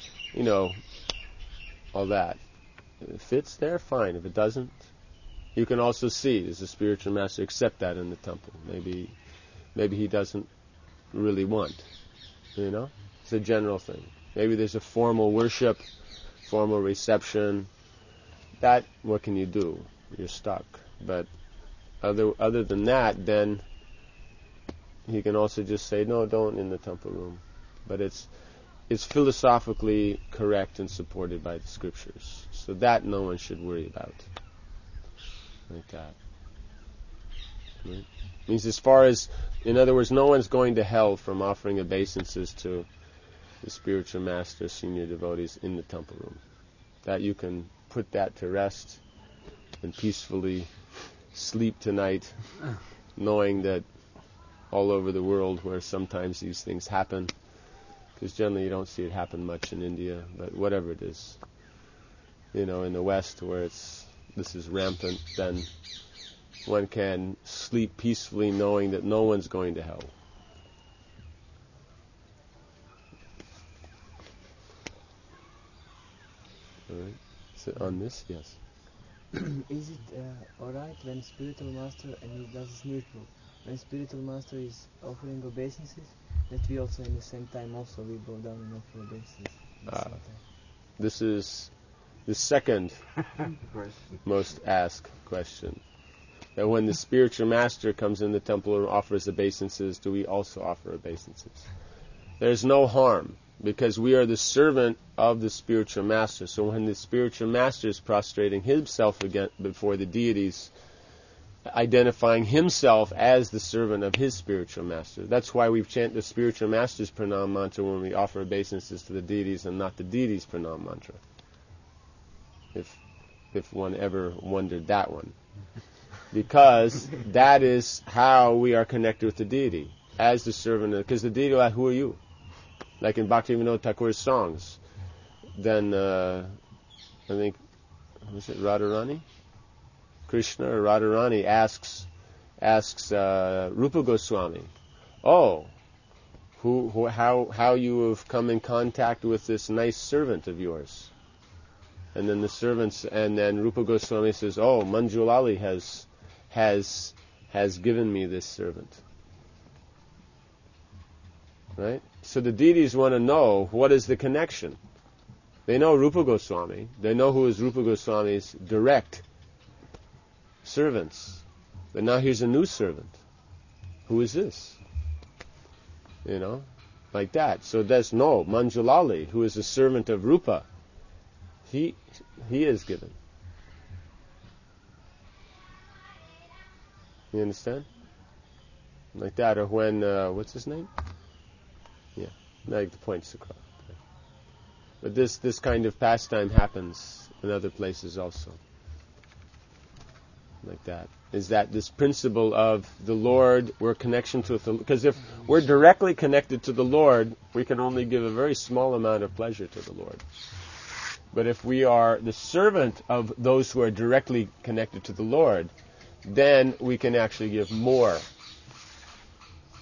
all that. If it fits there, fine. If it doesn't, you can also see, does the spiritual master accept that in the temple? Maybe he doesn't really want, It's a general thing. Maybe there's a formal worship, formal reception. That, what can you do? You're stuck. But other than that, then he can also just say, no, don't in the temple room. But it's philosophically correct and supported by the scriptures. So that no one should worry about. Like that. Right? Means as far as, in other words, no one's going to hell from offering obeisances to the spiritual master, senior devotees in the temple room. That you can put that to rest and peacefully sleep tonight, knowing that all over the world where sometimes these things happen, because generally you don't see it happen much in India, but whatever it is, in the West where this is rampant, then one can sleep peacefully knowing that no one's going to hell. All right. So on this, yes. Is it alright when spiritual master, and he does this needful, when spiritual master is offering obeisances, that we also in the same time also we bow down and offer obeisances at the same time? This is the second most asked question. That when the spiritual master comes in the temple and offers obeisances, do we also offer obeisances? There's no harm, because we are the servant of the spiritual master. So when the spiritual master is prostrating himself again before the deities, identifying himself as the servant of his spiritual master. That's why we chant the spiritual master's pranam mantra when we offer obeisances to the deities and not the deities' pranam mantra. If one ever wondered that one. Because that is how we are connected with the deity, as the servant of, because the deity, like, who are you? Like in Bhaktivinoda Thakur's songs, then I think, was it Radharani? Krishna or Radharani asks Rupa Goswami, how you have come in contact with this nice servant of yours? And then then Rupa Goswami says, Manjulali has given me this servant. Right? So the deities want to know what is the connection. They know Rupa Goswami. They know who is Rupa Goswami's direct servants. But now here's a new servant. Who is this? Like that. So there's Manjulali, who is a servant of Rupa. He is given. You understand? Like that. Or when, what's his name? Yeah, like the points across. But this kind of pastime happens in other places also. Like that. Is that this principle of the Lord, we're connection to the, because if we're directly connected to the Lord, we can only give a very small amount of pleasure to the Lord. But if we are the servant of those who are directly connected to the Lord, then we can actually give more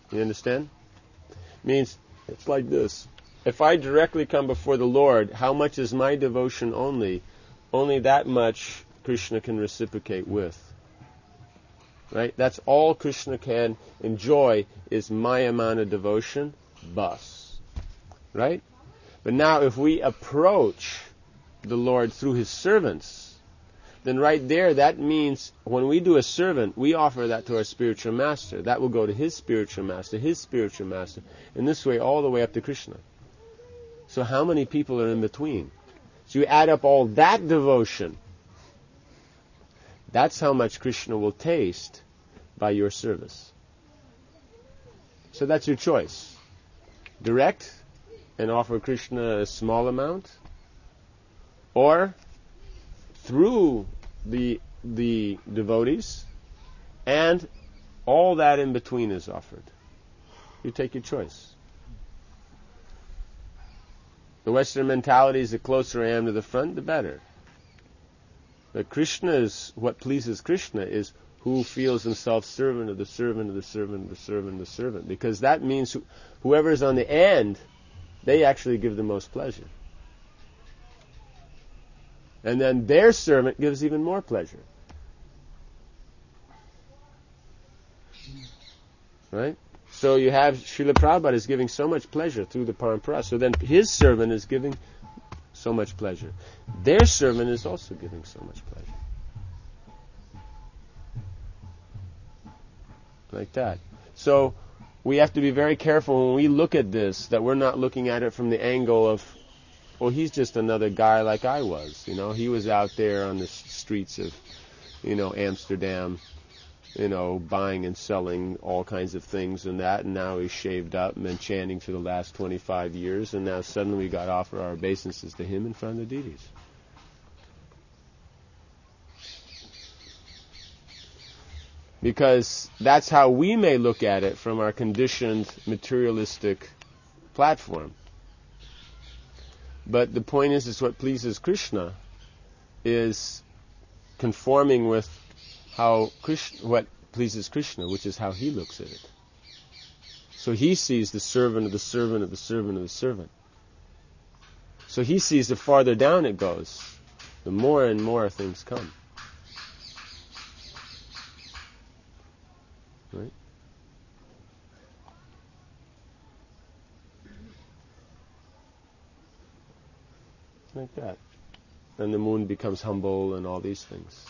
You understand? Means it's like this. If I directly come before the Lord, how much is my devotion only? Only that much Krishna can reciprocate with. Right? That's all Krishna can enjoy is my amount of devotion, bus. Right? But now if we approach the Lord through His servants, then right there, that means when we do a servant, we offer that to our spiritual master. That will go to his spiritual master, and this way all the way up to Krishna. So how many people are in between? So you add up all that devotion. That's how much Krishna will taste by your service. So that's your choice. Direct and offer Krishna a small amount, or through the devotees, and all that in between is offered. You take your choice. The Western mentality is the closer I am to the front, the better. But Krishna is, what pleases Krishna is who feels himself servant of the servant of the servant of the servant of the servant. Because that means whoever is on the end, they actually give the most pleasure. And then their servant gives even more pleasure. Right? So you have Srila Prabhupada is giving so much pleasure through the parampara. So then his servant is giving so much pleasure. Their servant is also giving so much pleasure. Like that. So we have to be very careful when we look at this, that we're not looking at it from the angle of, well, he's just another guy like I was. He was out there on the streets of, Amsterdam, buying and selling all kinds of things and that, and now he's shaved up and been chanting for the last 25 years, and now suddenly we got to offer our obeisances to him in front of the deities. Because that's how we may look at it from our conditioned materialistic platform. But the point is what pleases Krishna is conforming with what pleases Krishna, which is how he looks at it. So he sees the servant of the servant of the servant of the servant. So he sees the farther down it goes, the more and more things come. Right? Like that. And the moon becomes humble and all these things.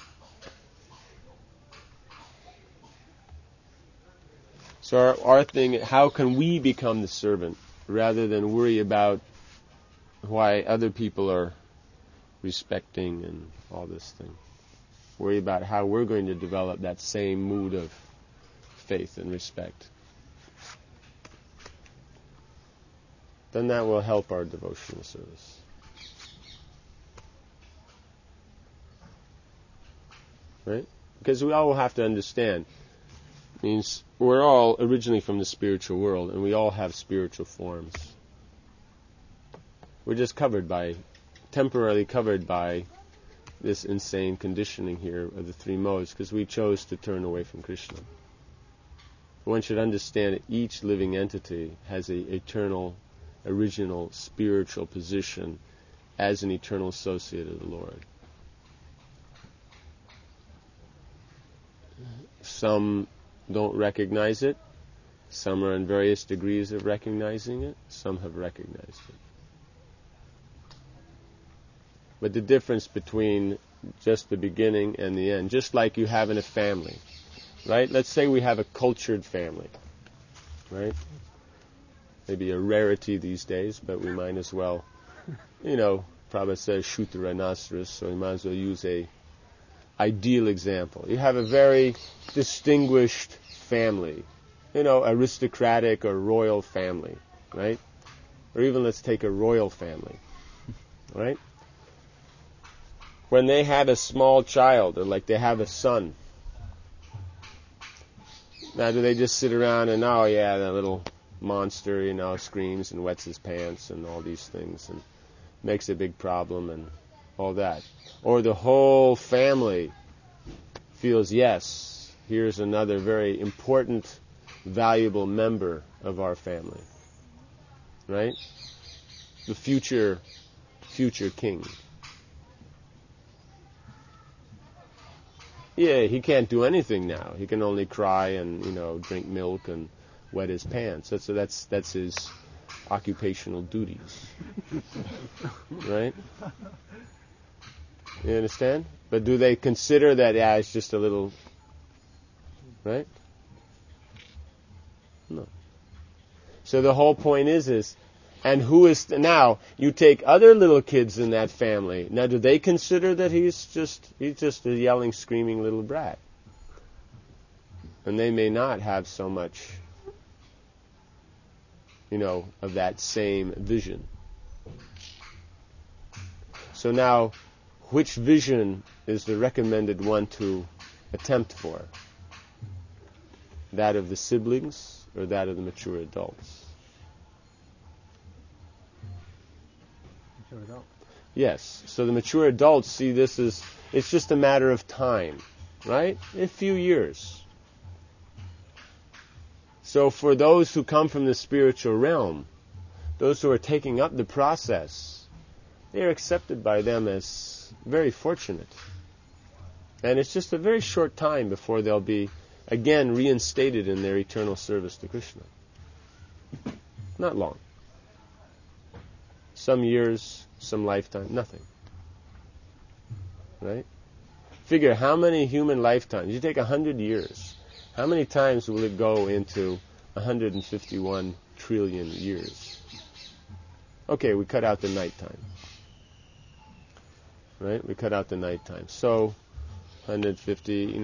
So our thing, how can we become the servant rather than worry about why other people are respecting and all this thing? Worry about how we're going to develop that same mood of faith and respect. Then that will help our devotional service. Right? Because we all have to understand, means we're all originally from the spiritual world, and we all have spiritual forms. We're just temporarily covered by this insane conditioning here of the three modes, because we chose to turn away from Krishna. One should understand that each living entity has an eternal, original spiritual position as an eternal associate of the Lord. Some don't recognize it. Some are in various degrees of recognizing it. Some have recognized it. But the difference between just the beginning and the end, just like you have in a family, right? Let's say we have a cultured family, right? Maybe a rarity these days, but we might as well, Prabhupada says Shuddha Rhinoceros, so we might as well use a ideal example. You have a very distinguished family, aristocratic or royal family, right? Or even let's take a royal family, right? When they have a small child, or like they have a son, now do they just sit around and, oh yeah, that little monster, screams and wets his pants and all these things and makes a big problem and all that? Or the whole family feels, yes, here's another very important valuable member of our family. Right? The future king. Yeah, he can't do anything now. He can only cry and, drink milk and wet his pants. That's his occupational duties. Right? You understand? But do they consider that it's just a little, right? No. So the whole point is, and who is, now, you take other little kids in that family. Now, do they consider that he's just a yelling, screaming little brat? And they may not have so much, of that same vision. So now, which vision is the recommended one to attempt for? That of the siblings or that of the mature adults? Mature adult. Yes. So the mature adults see this as, it's just a matter of time, right? A few years. So for those who come from the spiritual realm, those who are taking up the process, they are accepted by them as very fortunate. And it's just a very short time before they'll be again reinstated in their eternal service to Krishna. Not long. Some years, some lifetime, nothing. Right? Figure how many human lifetimes. You take 100 years. How many times will it go into 151 trillion years? Okay, we cut out the nighttime. Right? We cut out the nighttime. So, 150,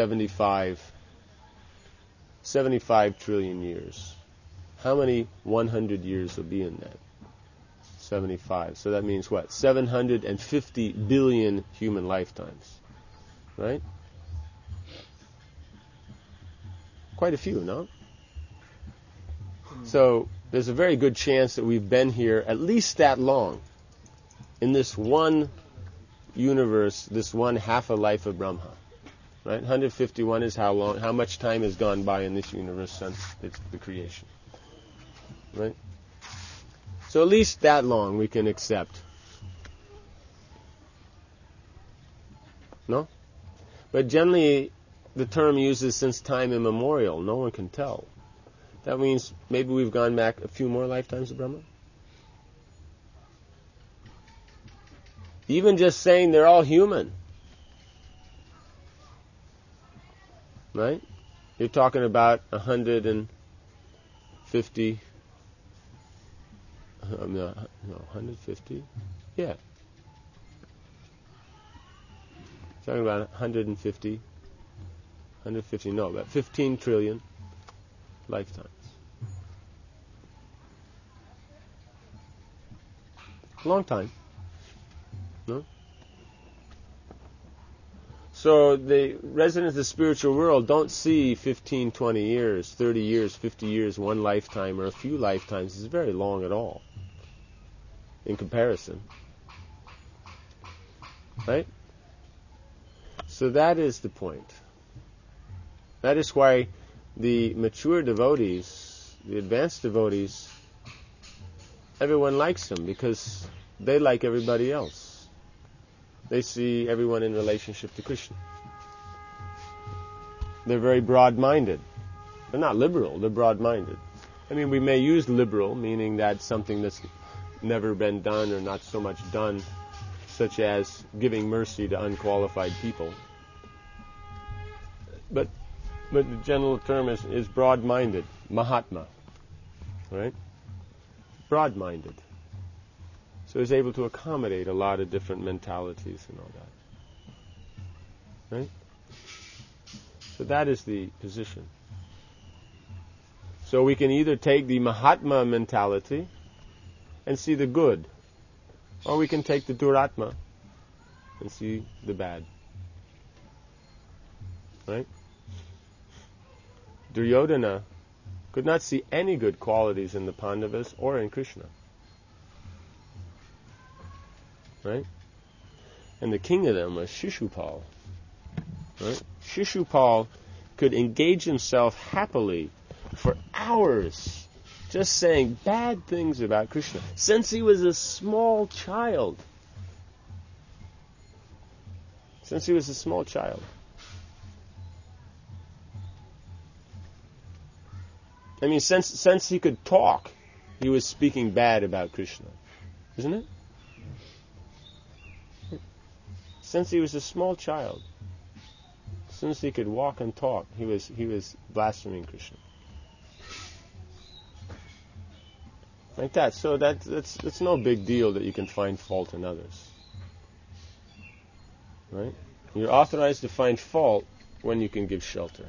75 trillion years. How many 100 years will be in that? 75. So that means what? 750 billion human lifetimes. Right? Quite a few, no? So there's a very good chance that we've been here at least that long in this one universe, this one half a life of Brahma. Right? 151 is how much time has gone by in this universe since the creation. Right? So at least that long we can accept. No? But generally the term uses since time immemorial. No one can tell. That means maybe we've gone back a few more lifetimes of Brahma. Even just saying they're all human. Right? You're talking about 150. 150? Yeah. Talking about 150, about 15 trillion lifetimes. Long time. No? So the residents of the spiritual world don't see 15, 20 years, 30 years, 50 years, one lifetime, or a few lifetimes. It's very long at all in comparison. Right? So that is the point. That is why the mature devotees, the advanced devotees, everyone likes them because they like everybody else. They see everyone in relationship to Krishna. They're very broad-minded. They're not liberal, they're broad-minded. I mean, we may use liberal, meaning that something that's never been done or not so much done, such as giving mercy to unqualified people. But the general term is broad-minded, Mahatma, right? Broad-minded. So he's able to accommodate a lot of different mentalities and all that. Right? So that is the position. So we can either take the Mahatma mentality and see the good, or we can take the Duratma and see the bad. Right? Duryodhana could not see any good qualities in the Pandavas or in Krishna. Right? And the king of them was Shishupal. Right? Shishupal could engage himself happily for hours just saying bad things about Krishna since he was a small child. Since he was a small child. I mean, since he could talk, he was speaking bad about Krishna. Isn't it? Since he was a small child, since he could walk and talk, he was blaspheming Krishna. Like that. So that's no big deal that you can find fault in others. Right? You're authorized to find fault when you can give shelter.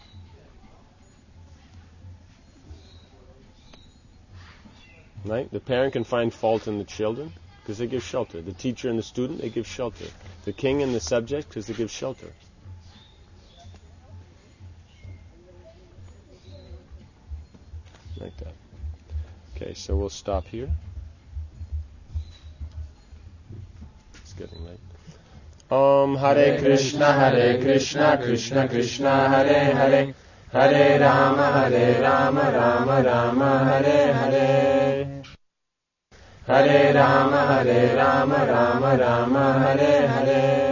Right? The parent can find fault in the children because they give shelter. The teacher and the student, they give shelter. The king and the subject, because they give shelter. Like that. Okay, so we'll stop here. It's getting late. Hare Krishna, Krishna Krishna, Hare Hare, Hare Rama, Rama Rama, Hare Hare, Hare Rama, Rama Rama, Hare Hare.